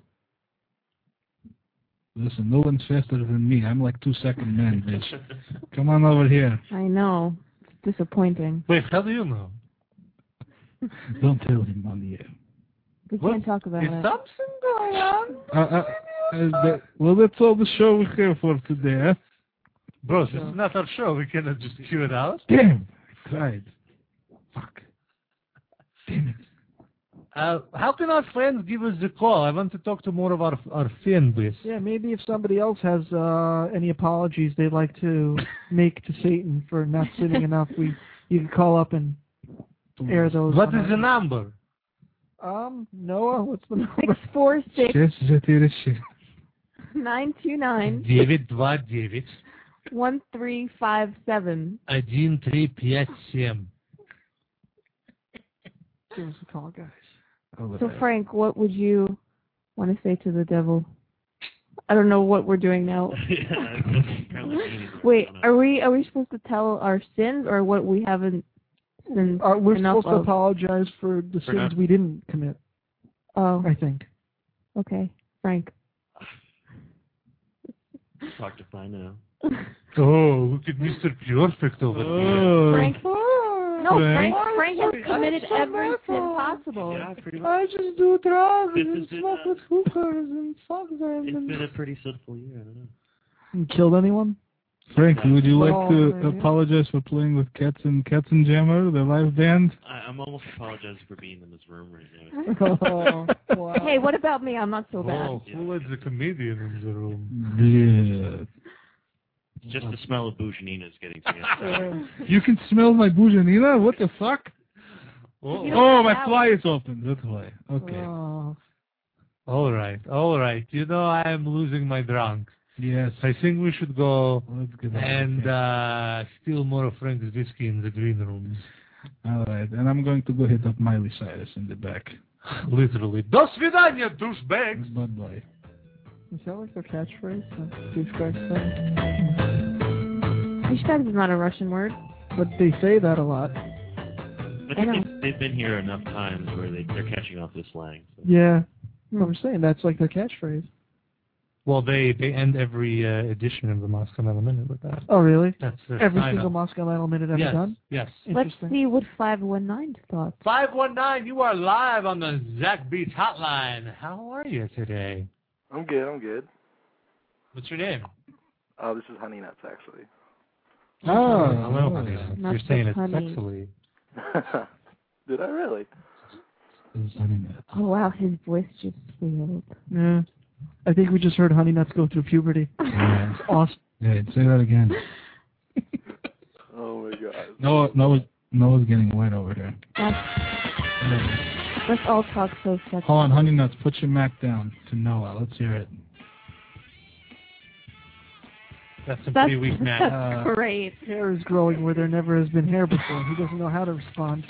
Listen, no one's faster than me. I'm like two second man, bitch. Come on over here. I know. It's disappointing. Wait, how do you know? Don't tell him on the air. We What? can't talk about Is it. something going on? Uh, uh, uh, that, well, that's all the show we have for today. Huh? Bro, this is not our show. We cannot just cue it out. Damn, I tried. Fuck. Damn it. Uh, how can our friends give us a call? I want to talk to more of our our fan base. Yeah, maybe if somebody else has uh, any apologies they'd like to make to Satan for not sinning enough, we you can call up and air those. What on is the our- number? Um, Noah, what's the number? Six four six Yes, that is shit. nine two nine девять два девять one three five seven. один три пять семь. Give us a call, guys. So Frank, what would you want to say to the devil? I don't know what we're doing now. Wait, are we are we supposed to tell our sins or what we haven't sinned Uh, we're enough supposed to of? apologize for the For sins now. we didn't commit, Oh, I think. okay, Frank. Talk to find out. Oh, look at Mister Perfect over Oh. Frank. No, Frank. Frank. Frank has committed every sin possible. Yeah, pretty much. I just do drugs This and is it, smoke uh, with hookers and fuck them. It's And... been a pretty sinful year. I don't know. You killed anyone? Frank, would you like Oh, to man. apologize for playing with Cats and Cats and Jammer, the live band? I, I'm almost apologizing for being in this room right now. Oh, wow. Hey, what about me? I'm not so bad. Oh, who is the comedian in the room? Yeah. Just the smell of Bujanina is getting to me. You can smell my bujanina? What the fuck? Oh, You don't Oh, have my that fly is open. That's why. Okay. Oh. all right, all right. You know I am losing my drunk. Yes. I think we should go Let's get out. and uh, steal more of Frank's whiskey in the green rooms. All right. And I'm going to go hit up Miley Cyrus in the back. Literally. До свидания, douchebags! Bye-bye. Is that like their catchphrase? The douchebag thing? Douchebag is not a Russian word. But they say that a lot. I I know. think they've, they've been here enough times where they, they're catching off this slang. So. Yeah. Hmm. I'm saying that's like their catchphrase. Well, they, they end every uh, edition of the Moscow Metal Minute with that. Oh, really? That's their Every sign single up. Moscow Metal Minute ever Yes, done? yes. Let's Interesting. see what five one nine's thoughts. five one nine, you are live on the Zach Beats hotline. How are you today? I'm good, I'm good. What's your name? Uh, this is Honey Nuts, actually. Oh, hello, honey. Not You're saying it honey. sexily. Did I really? Oh wow, his voice just failed. Yeah. I think we just heard Honey Nuts go through puberty. Yeah. It's awesome. Yeah, say that again. Oh my god. Noah, Noah's, Noah's getting wet over here. Let's, let's all talk so sexy. Hold on, Honey Nuts, put your Mac down to Noah. Let's hear it. That's a That's, pretty weak that's man. Uh, great. Hair is growing where there never has been hair before. He doesn't know how to respond.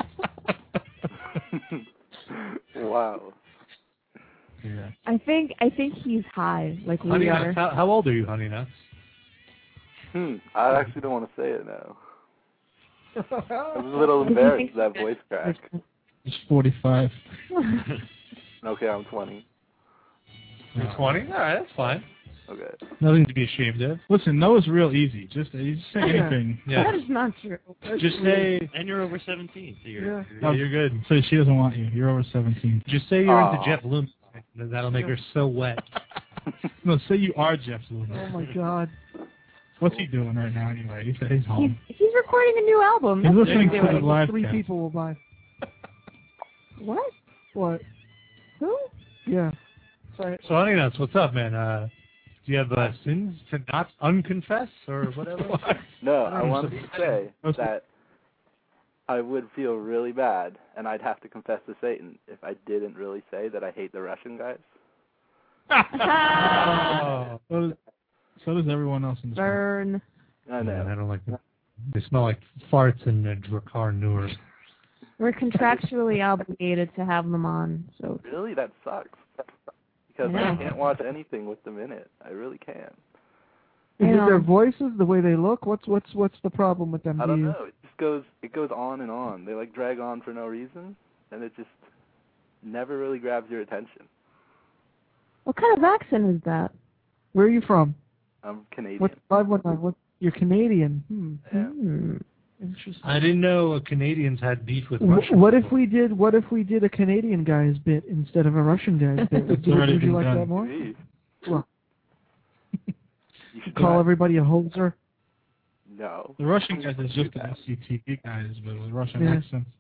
Wow. Yeah. I think I think he's high, like we Honey are. Nuts, how, how old are you, Honey Nuts? Hmm, I actually don't want to say it now. I'm a little embarrassed of that voice crack. He's forty-five. Okay, I'm twenty. You're twenty? All right, that's fine. Okay. Nothing to be ashamed of. Listen, Noah's real easy. Just, you just say anything. Yeah. That is not true. Just say, And you're over seventeen, so you're... Yeah. yeah, you're good. So she doesn't want you. You're over seventeen. Just say you're Aw. into Jeff Loomis. That'll make her so wet. No, say you are Jeff Oh Loomis. my god. What's he doing right now anyway? He said he's He's, home. he's recording a new album. He's That's what listening he's to the doing. live Three cast. people will buy. What? What? Who? Yeah. Sorry. So, Honey Nuts, what's up, man? Uh, do you have uh, sins to not unconfess or whatever? No, I I'm wanted to say Okay. that I would feel really bad, and I'd have to confess to Satan if I didn't really say that I hate the Russian guys. Oh. So, does, so does everyone else in this room. Burn. I know. Man, I don't like that. They smell like farts in a Drakkar Noor. We're contractually obligated to have them on. So Really? That sucks. Because I I know. can't watch anything with them in it. I really can't. Is I it know. their voices, the way they look? What's what's what's the problem with them? I Do don't you- know. It just goes it goes on and on. They like drag on for no reason, and it just never really grabs your attention. What kind of accent is that? Where are you from? I'm Canadian. What five one nine? What? You're Canadian. Hmm. Yeah. Hmm. Interesting. I didn't know Canadians had beef with Wh- Russians. What if we did? What if we did a Canadian guy's bit instead of a Russian guy's bit? Would, It's you- already would you been like done. that more? Gee, Well, you should call do everybody a hoser. that. No. The Russian guys is just the S C T V guys, but with Russian Yeah. accents.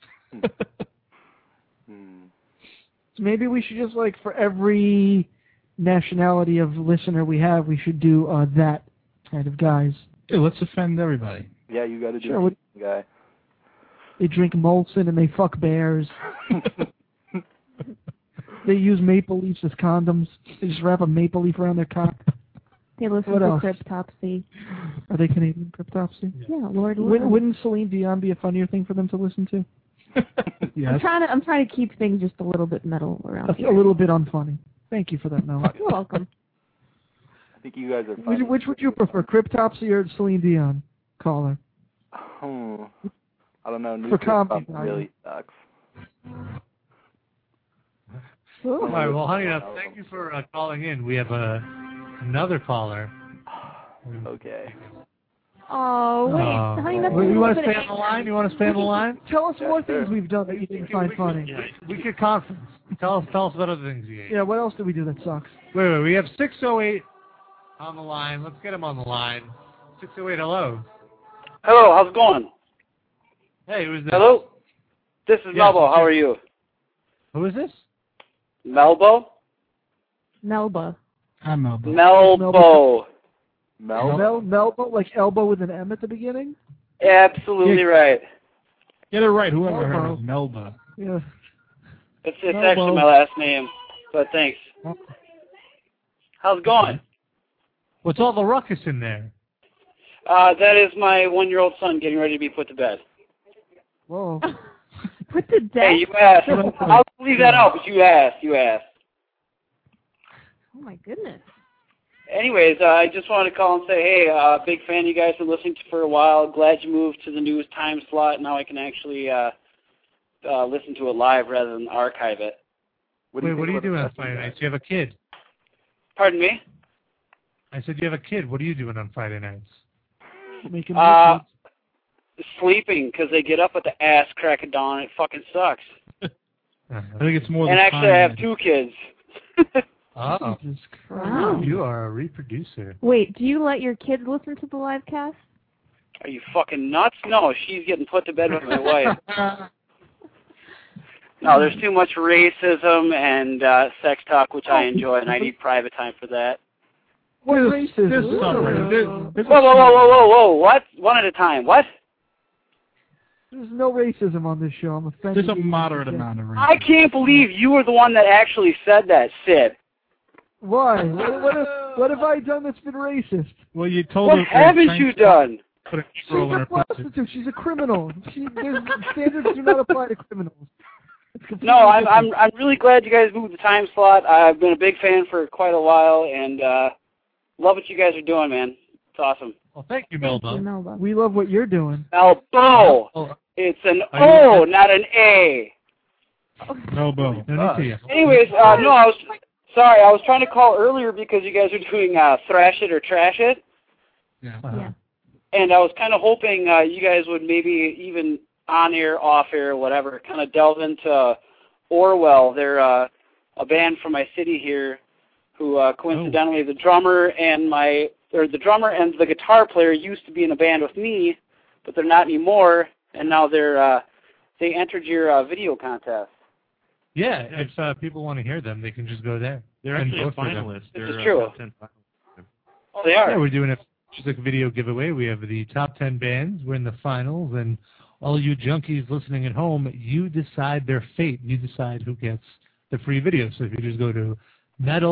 Hmm. So maybe we should just like for every nationality of listener we have, we should do uh, that kind of guys. Yeah, let's offend everybody. Yeah, you got to do Sure, it, what- guy. They drink Molson and they fuck bears. They use maple leaves as condoms. They just wrap a maple leaf around their cock. They listen What to else? Cryptopsy. Are they Canadian Cryptopsy? Yeah, Lord. Wouldn't, Lord. wouldn't Celine Dion be a funnier thing for them to listen to? I'm Yes. trying to I'm trying to keep things just a little bit metal around A, here. a little bit unfunny. Thank you for that, Mel. You're welcome. I think you guys are Which, funny. which would you prefer, Cryptopsy or Celine Dion? Caller. Hmm. I don't know. New For Cryptopsy comedy value. really sucks. All right, well, honey, enough. Thank you for uh, calling in. We have uh, another caller. Okay. Oh wait, Oh. honey, that's Well, you want to stay on the line? You want to stay on the line? Tell us Yeah, more sure. things we've done that you didn't find funny. We could conference. Tell us, tell us about other things you ate. Yeah, what else did we do that sucks? Wait, wait. We have six oh eight on the line. Let's get him on the line. six oh eight, hello. Hello, how's it going? Hey, who's this? Hello? This is Yeah, Melbo. How sure. are you? Who is this? Melbo? Melba. I'm Melba. Melbo. Mel? Mel, Melba, like elbow with an M at the beginning? Absolutely Yeah. right. Get it right. Whoever heard Melba. of Melba. Yeah. It's, it's Melbo. actually my last name, but thanks. How's it going? What's all the ruckus in there? Uh, that is my one-year-old son getting ready to be put to bed. Whoa. Put to death. Hey, you asked. I'll leave that out, but you asked. You asked. Oh my goodness. Anyways, uh, I just wanted to call and say, hey, uh, big fan of you guys. Been listening to for a while. Glad you moved to the news time slot. Now I can actually uh, uh, listen to it live rather than archive it. What do Wait, you what are think you about doing the on Friday Russian nights? You have a kid. Pardon me? I said you have a kid. What are you doing on Friday nights? Making Uh, records. sleeping because they get up at the ass crack of dawn. It fucking sucks. Uh-huh. I think it's more And the actually, I have time. two kids. Oh, Jesus Christ. Wow. you are a reproducer. Wait, do you let your kids listen to the live cast? Are you fucking nuts? No, she's getting put to bed with my wife. No, there's too much racism and uh, sex talk, which I enjoy, and I need private time for that. What There's- racism? there's What some the- racism. There's- there's a Whoa, whoa, whoa, whoa, whoa, whoa! What? One at a time. What? There's no racism on this show. I'm offended. There's a moderate amount of racism. I can't believe you were the one that actually said that, Sid. Why? What, what, have, what have I done that's been racist? Well, you told What her. haven't you done? Put a She's Negro in a her pussy. prostitute. She's a criminal. She, there's, standards do not apply to criminals. It's completely No, I'm I'm different. I'm really glad you guys moved the time slot. I've been a big fan for quite a while, and uh, love what you guys are doing, man. It's awesome. Well, thank you, Thank Melba. you, Melba. We love what you're doing. Melbo. Oh, It's an Are you- O, not an A. Melba. no need to. Anyways, uh, no, I was sorry. I was trying to call earlier because you guys are doing uh, Thrash It or Trash It, Yeah. Uh-huh. Yeah. and I was kind of hoping uh, you guys would maybe even on air, off air, whatever, kind of delve into Orwell. They're uh, a band from my city here, who uh, coincidentally the drummer and my or the drummer and the guitar player used to be in a band with me, but they're not anymore, and now they're uh, they entered your uh, video contest. Yeah, if uh, people want to hear them, they can just go there. They're And actually a vote for them. finalist. This They're is uh, true. top ten finalists. Oh, they are. Yeah, we're doing a just like a video giveaway. We have the top ten bands. We're in the finals, and all you junkies listening at home, you decide their fate. You decide who gets the free video. So if you just go to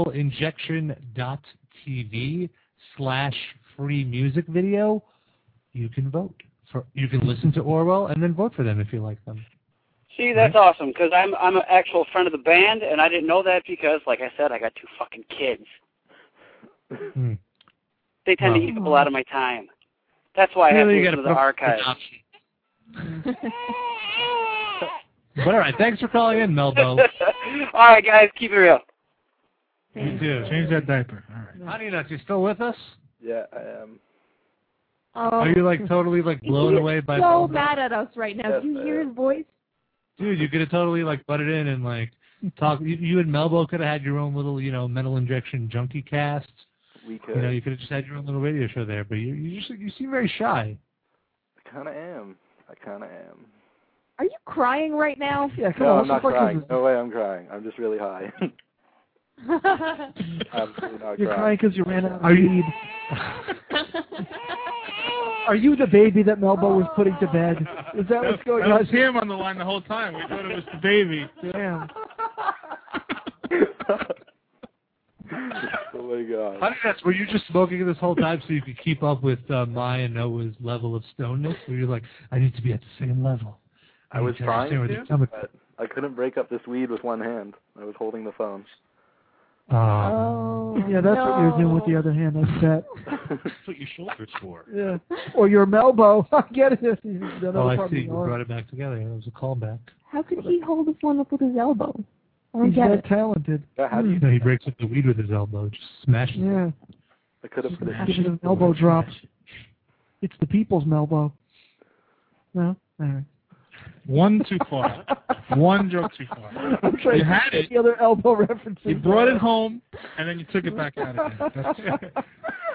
metalinjection dot t v slash free music video, you can vote. For, you can listen to Orwell and then vote for them if you like them. See, that's right? Awesome, because I'm I'm an actual friend of the band, and I didn't know that because, like I said, I got two fucking kids. Hmm. They tend Well, to eat up a lot of my time. That's why I have really, to listen to the archive. But all right, thanks for calling in, Melbo. All right, guys, keep it real. You too. Change that diaper. All right. Honey Nuts, you still with us? Yeah, I am. Oh. Are you like totally like blown He's away by? so Melbo? mad at us right now. Yes, Do you I hear am. his voice? Dude, you could have totally like butted in and like talk. You, you and Melbo could have had your own little, you know, mental injection junkie cast. We could. You know, you could have just had your own little radio show there. But you, you just you seem very shy. I kind of am. I kind of am. Are you crying right now? Yeah, come No, on. I'm not what's the fuck crying. is No way I'm crying. I'm just really high. Absolutely not You're crying. crying because you ran out of Are you- weed. Are you the baby that Melbo was putting to bed? Is that what's going That on? was him on the line the whole time. We thought it was the baby. Damn. Oh my god. Honey Nuts, were you just smoking this whole time so you could keep up with uh, my and Noah's level of stoneness? Were you like, I need to be at the same level? I was need to trying understand where to, they're coming but I couldn't break up this weed with one hand. I was holding the phone. from. Oh. Yeah, that's no. what you're doing with the other hand, I bet. That's what your shoulder's for. Yeah. Or your Melbo. I get it. Another Oh, I part see. of You the arm. brought it back together. It was a callback. How could he hold the phone up with his elbow? I don't He's get that it. talented. Yeah, how do you? No, he breaks up the weed with his elbow, just smashes it. Yeah. I could have put it. Give it an elbow drop. It's the people's Melbo. No? All right. One too far. One joke too far. I'm trying You to had get it. the other elbow references. You brought it home, and then you took it back out again. That's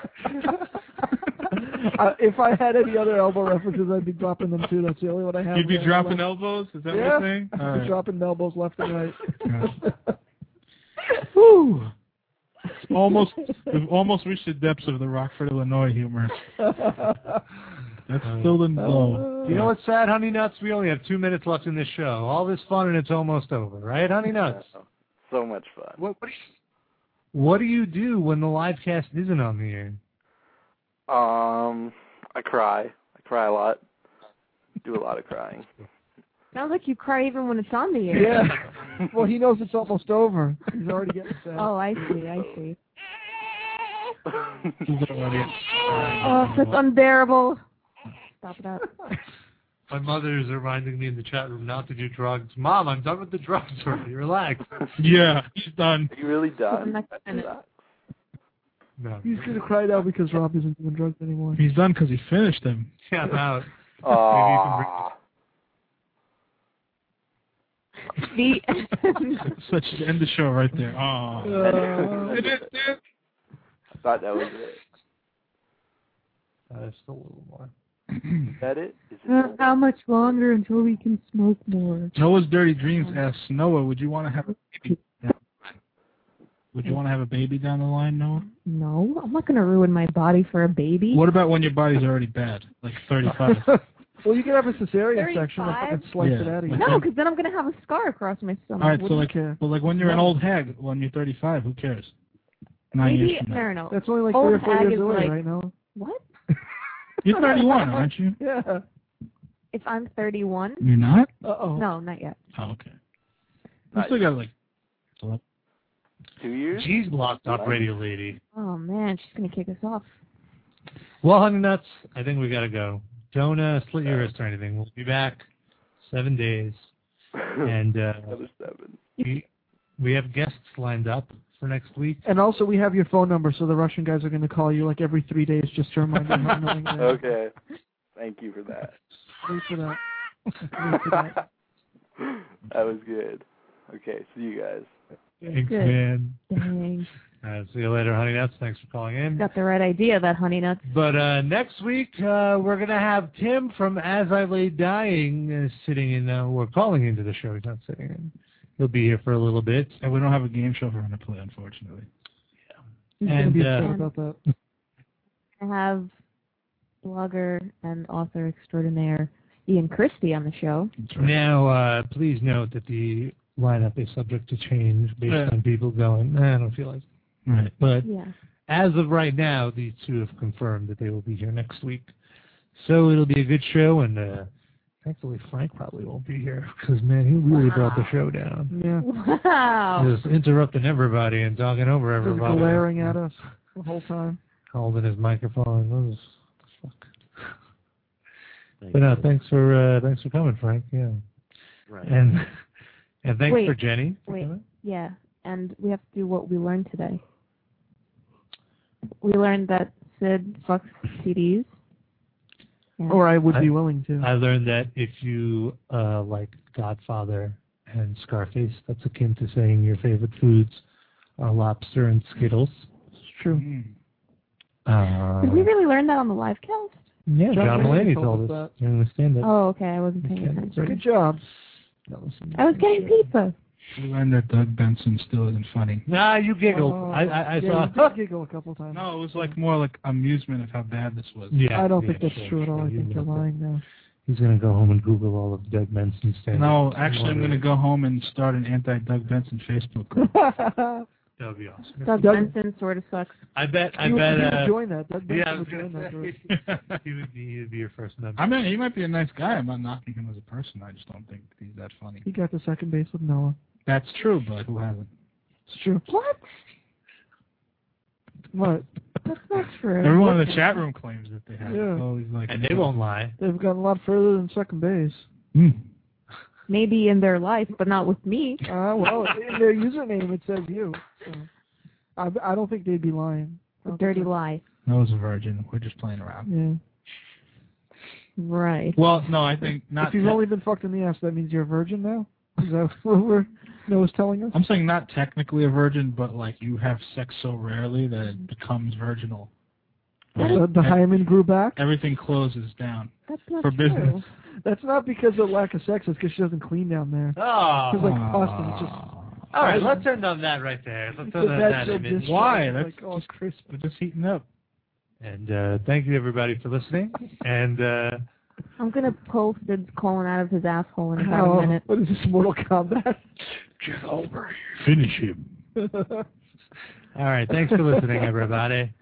uh, if I had any other elbow references, I'd be dropping them too. That's the only one I have. You'd be right dropping now. elbows? Is that Yeah. what you're saying? All I'd be right. dropping elbows left and right. Whew. Almost, we've almost reached the depths of the Rockford, Illinois humor. That's still in low. You know what's sad, Honey Nuts? We only have two minutes left in this show. All this fun and it's almost over, right, Honey Nuts? So much fun. What, what, do you, what do you do when the live cast isn't on the air? Um, I cry. I cry a lot. Do a lot of crying. Sounds like you cry even when it's on the air. Yeah. Well, he knows it's almost over. He's already getting sad. Oh, I see. I see. He's already- Oh, that's unbearable. Stop it up. My mother is reminding me in the chat room not to do drugs. Mom, I'm done with the drugs already. Relax. Yeah, he's done. Are you really done? Next That minute. sucks. No. He's going to cry now because Rob isn't doing drugs anymore. He's done because he finished them. Yeah, I'm out. Aww. The Such end the show right there. Oh. I thought that was it. Uh, still a little more. Is that it? Is it Uh, how much longer until we can smoke more? Noah's Dirty Dreams asks, Noah, would you want to have a baby? Would you want to have a baby down the line, Noah? No, I'm not going to ruin my body for a baby. What about when your body's already bad, like thirty-five? Well, you could have a cesarean section if I could slice Yeah. it out of you. No, because then I'm going to have a scar across my stomach. All right, so Wouldn't like, care. well, like when you're an old hag, when you're thirty-five, who cares? Nine Maybe, years from now. no, no, no. That's only like Old three or four hag years is away like- right now. What? You're thirty-one, aren't you? Yeah. If I'm thirty-one? You're not? Uh-oh. No, not yet. Oh, okay. You still got like two years? She's locked up, radio lady. Oh, man, she's going to kick us off. Well, Honey Nuts, I think we got to go. Don't uh, slit your wrist or anything. We'll be back seven days. And uh, Another seven. we, we have guests lined up for next week. And also, we have your phone number, so the Russian guys are going to call you like every three days just to remind you how annoying they are. Okay. Thank you for that. Wait for that. Wait for that. That was good. Okay, see you guys. Thanks, Good. man. Dang. Uh, see you later, Honey Nuts. Thanks for calling in. Got the right idea, that Honey Nuts. But uh, next week, uh, we're going to have Tim from As I Lay Dying uh, sitting in, uh, we're calling into the show. He's not sitting in. He'll be here for a little bit. And we don't have a game show for him to play, unfortunately. He's And, gonna be uh, upset about that. I have blogger and author extraordinaire Ian Christie on the show. Now, uh, please note that the lineup is subject to change based Yeah. on people going, "Nah, I don't feel like it." Right. But Yeah. as of right now, these two have confirmed that they will be here next week. So it'll be a good show, and uh, thankfully Frank probably won't be here because, man, he really wow. brought the show down. Yeah. Wow. Just interrupting everybody and talking over Just everybody. glaring at us the whole time. Holding his microphone. What was, fuck. Thank But no, you. thanks for uh, thanks for coming, Frank. Yeah. Right. And and thanks Wait, for Jenny. For Wait, coming. yeah, and we have to do what we learned today. We learned that Sid fucks C Ds. Yeah. Or I would I, be willing to. I learned that if you uh, like Godfather and Scarface, that's akin to saying your favorite foods are lobster and Skittles. It's true. Mm. Uh, Did we really learn that on the live cast? Yeah, John John Mulaney Mulaney told told us us. You understand that? Oh, okay, I wasn't paying Okay. attention. Good job. I was getting pizza. We learned that Doug Benson still isn't funny. Nah, you giggled. Oh, I, I, I yeah, saw. you did giggle a couple times. No, it was like more like amusement of how bad this was. Yeah, I don't yeah, think that's sure, true at all. sure. I You think you're know that. lying now. He's gonna go home and Google all of Doug Benson's stand. No, actually, I'm going to go home and start an anti-Doug Benson Facebook group. That would be awesome. Doug Benson sort of sucks. I bet. I You would- bet. you would Uh, join that. Doug Benson yeah, I was would gonna join that say, he would be. He would be your first member. I mean, he might be a nice guy. I'm not knocking him as a person. I just don't think he's that funny. He got to second base with Noah. That's true, but who hasn't? It's true. What? What? That's not true. Everyone in the chat room claims that they have. Yeah. So he's like, And they won't lie. They've gotten a lot further than second base. Mm. Maybe in their life, but not with me. Uh, well, in their username it says you. So. I, I don't think they'd be lying. A dirty lie. Noah's a virgin. We're just playing around. Yeah. Right. Well, no, I think not. If you've only been fucked in the ass, that means you're a virgin now? Is that what we're, Noah's telling us? I'm saying not technically a virgin, but like you have sex so rarely that it becomes virginal. The, the hymen grew back? Everything closes down. That's not for true. business. That's not because of lack of sex. It's because she doesn't clean down there. Oh. It's like Austin. It's just... All right, let's end on that right there. Let's end on That's that so image. dis- Why? Like, That's all just crisp. We're just heating up. And uh, thank you everybody for listening. And uh, I'm going to pull Sid calling out of his asshole in about Oh, a minute. what is this, Mortal Kombat? Get over here. Finish him. all right, thanks for listening, everybody.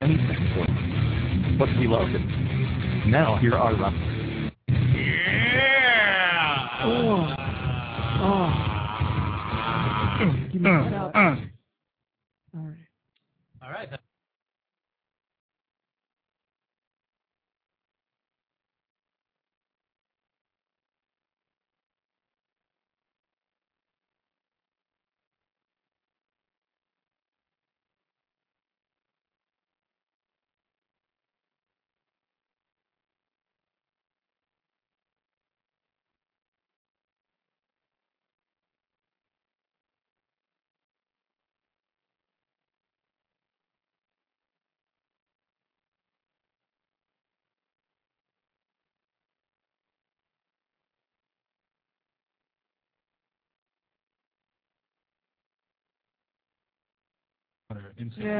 anything for them. But we loved it. Now here are Rob. Yeah. Oh. Oh. Give me that out. Uh, uh. All right. All right. Yeah.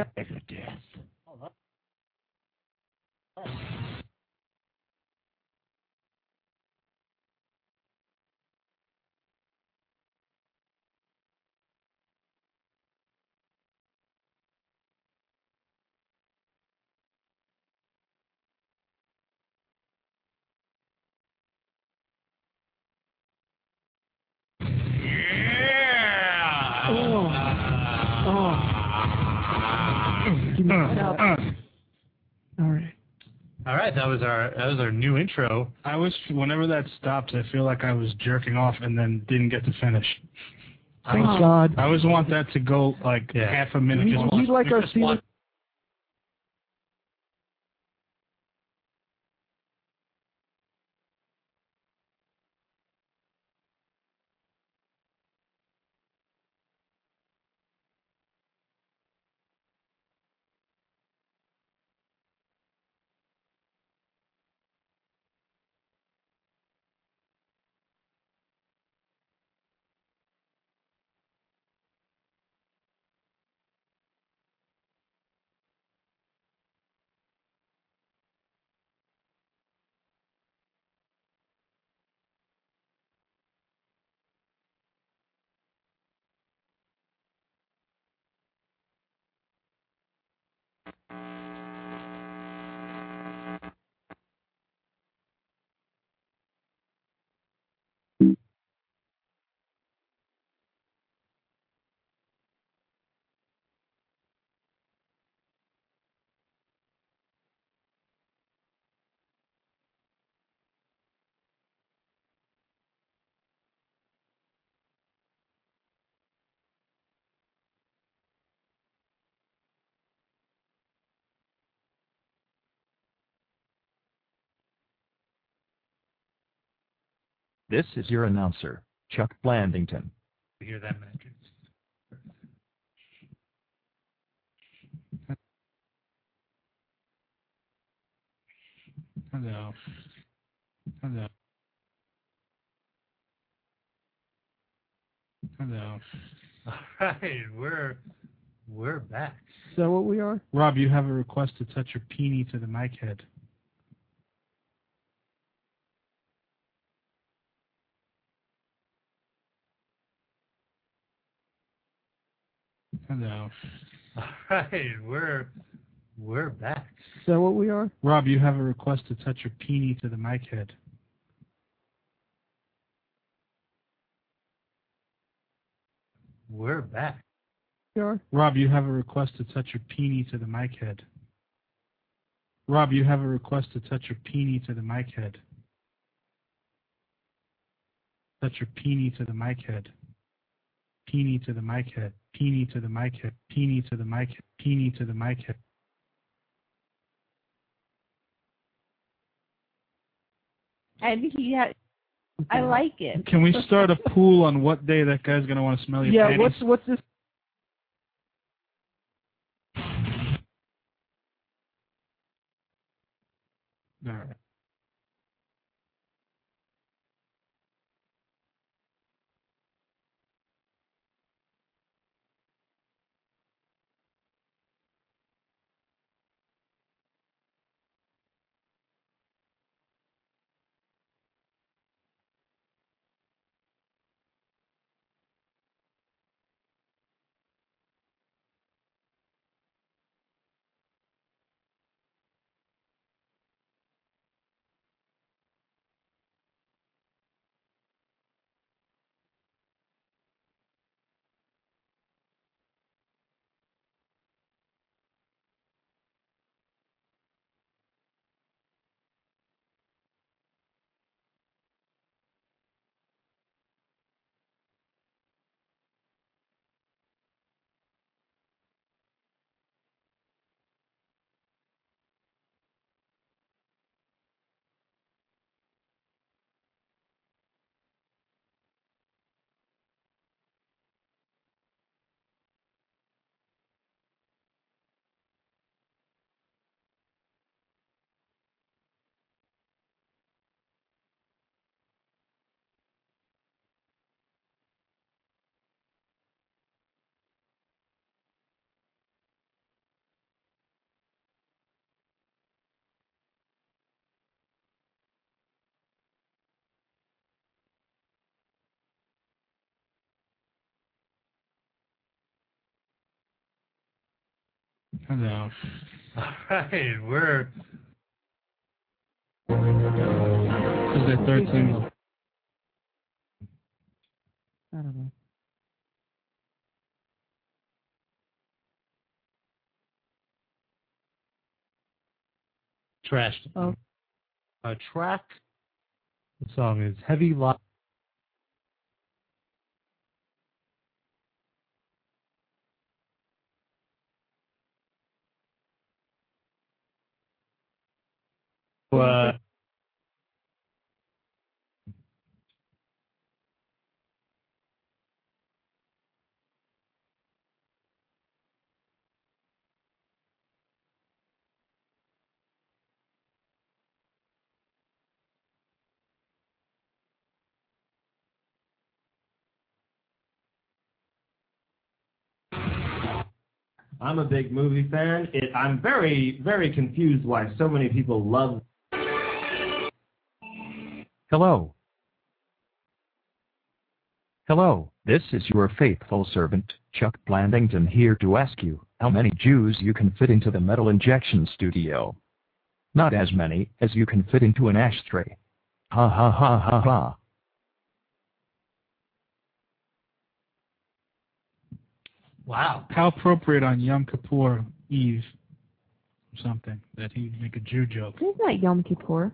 Oh. Oh. Give me that out. All right. All right, that was our that was our new intro. I was whenever that stopped, I feel like I was jerking off and then didn't get to finish. Thank God. I always want that to go like Yeah. half a minute. We, Just we watch- like our just feeling. watch- This is your announcer, Chuck Blandington. We hear that magic. Hello. Hello. Hello. All right, we're we're back. Is that what we are? Rob, you have a request to touch your peenie to the mic head. Hello. All right, we're we're back. Is that what we are? Rob, you have a request to touch your peenie to the mic head. We're back. We are? Rob, you have a request to touch your peenie to the mic head. Rob, you have a request to touch your peenie to the mic head. Touch your peenie to the mic head. Peenie to the mic head. Peenie to the mic head. Peenie to the mic head. Peenie to the mic head. And he had. I like it. Can we start a pool on what day that guy's gonna want to smell your Yeah. panties? What's what's this? All right. No. All right, we're. This is their third single. I don't know. Trashed. Oh. A track. The song is Heavy Light. Uh, I'm a big movie fan. It, I'm very, very confused why so many people love. Hello. Hello, this is your faithful servant, Chuck Blandington, here to ask you how many Jews you can fit into the metal injection studio. Not as many as you can fit into an ashtray. Ha ha ha ha ha. Wow. How appropriate on Yom Kippur Eve or something that he make a Jew joke. It's not Yom Kippur.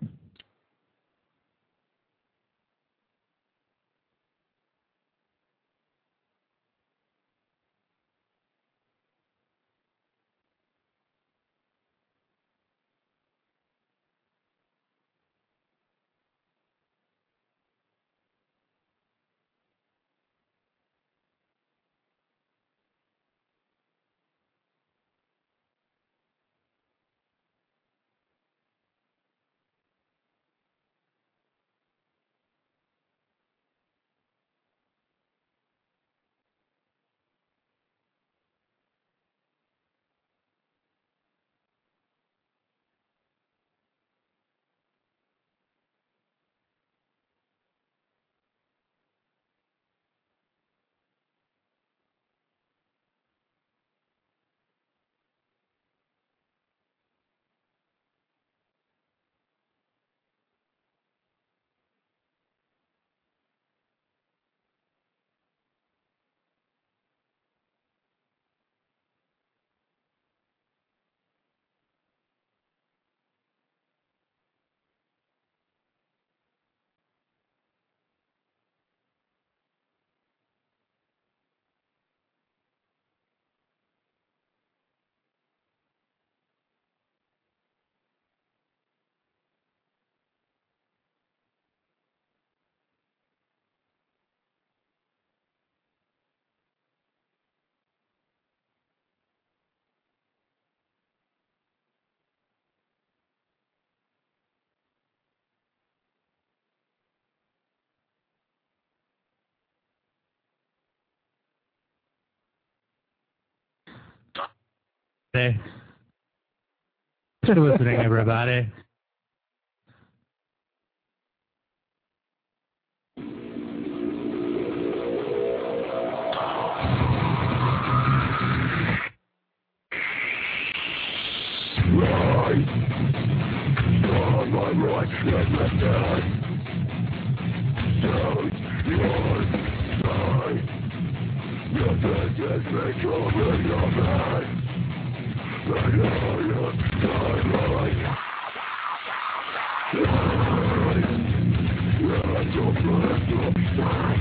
Hey. Thanks for listening, everybody. Right.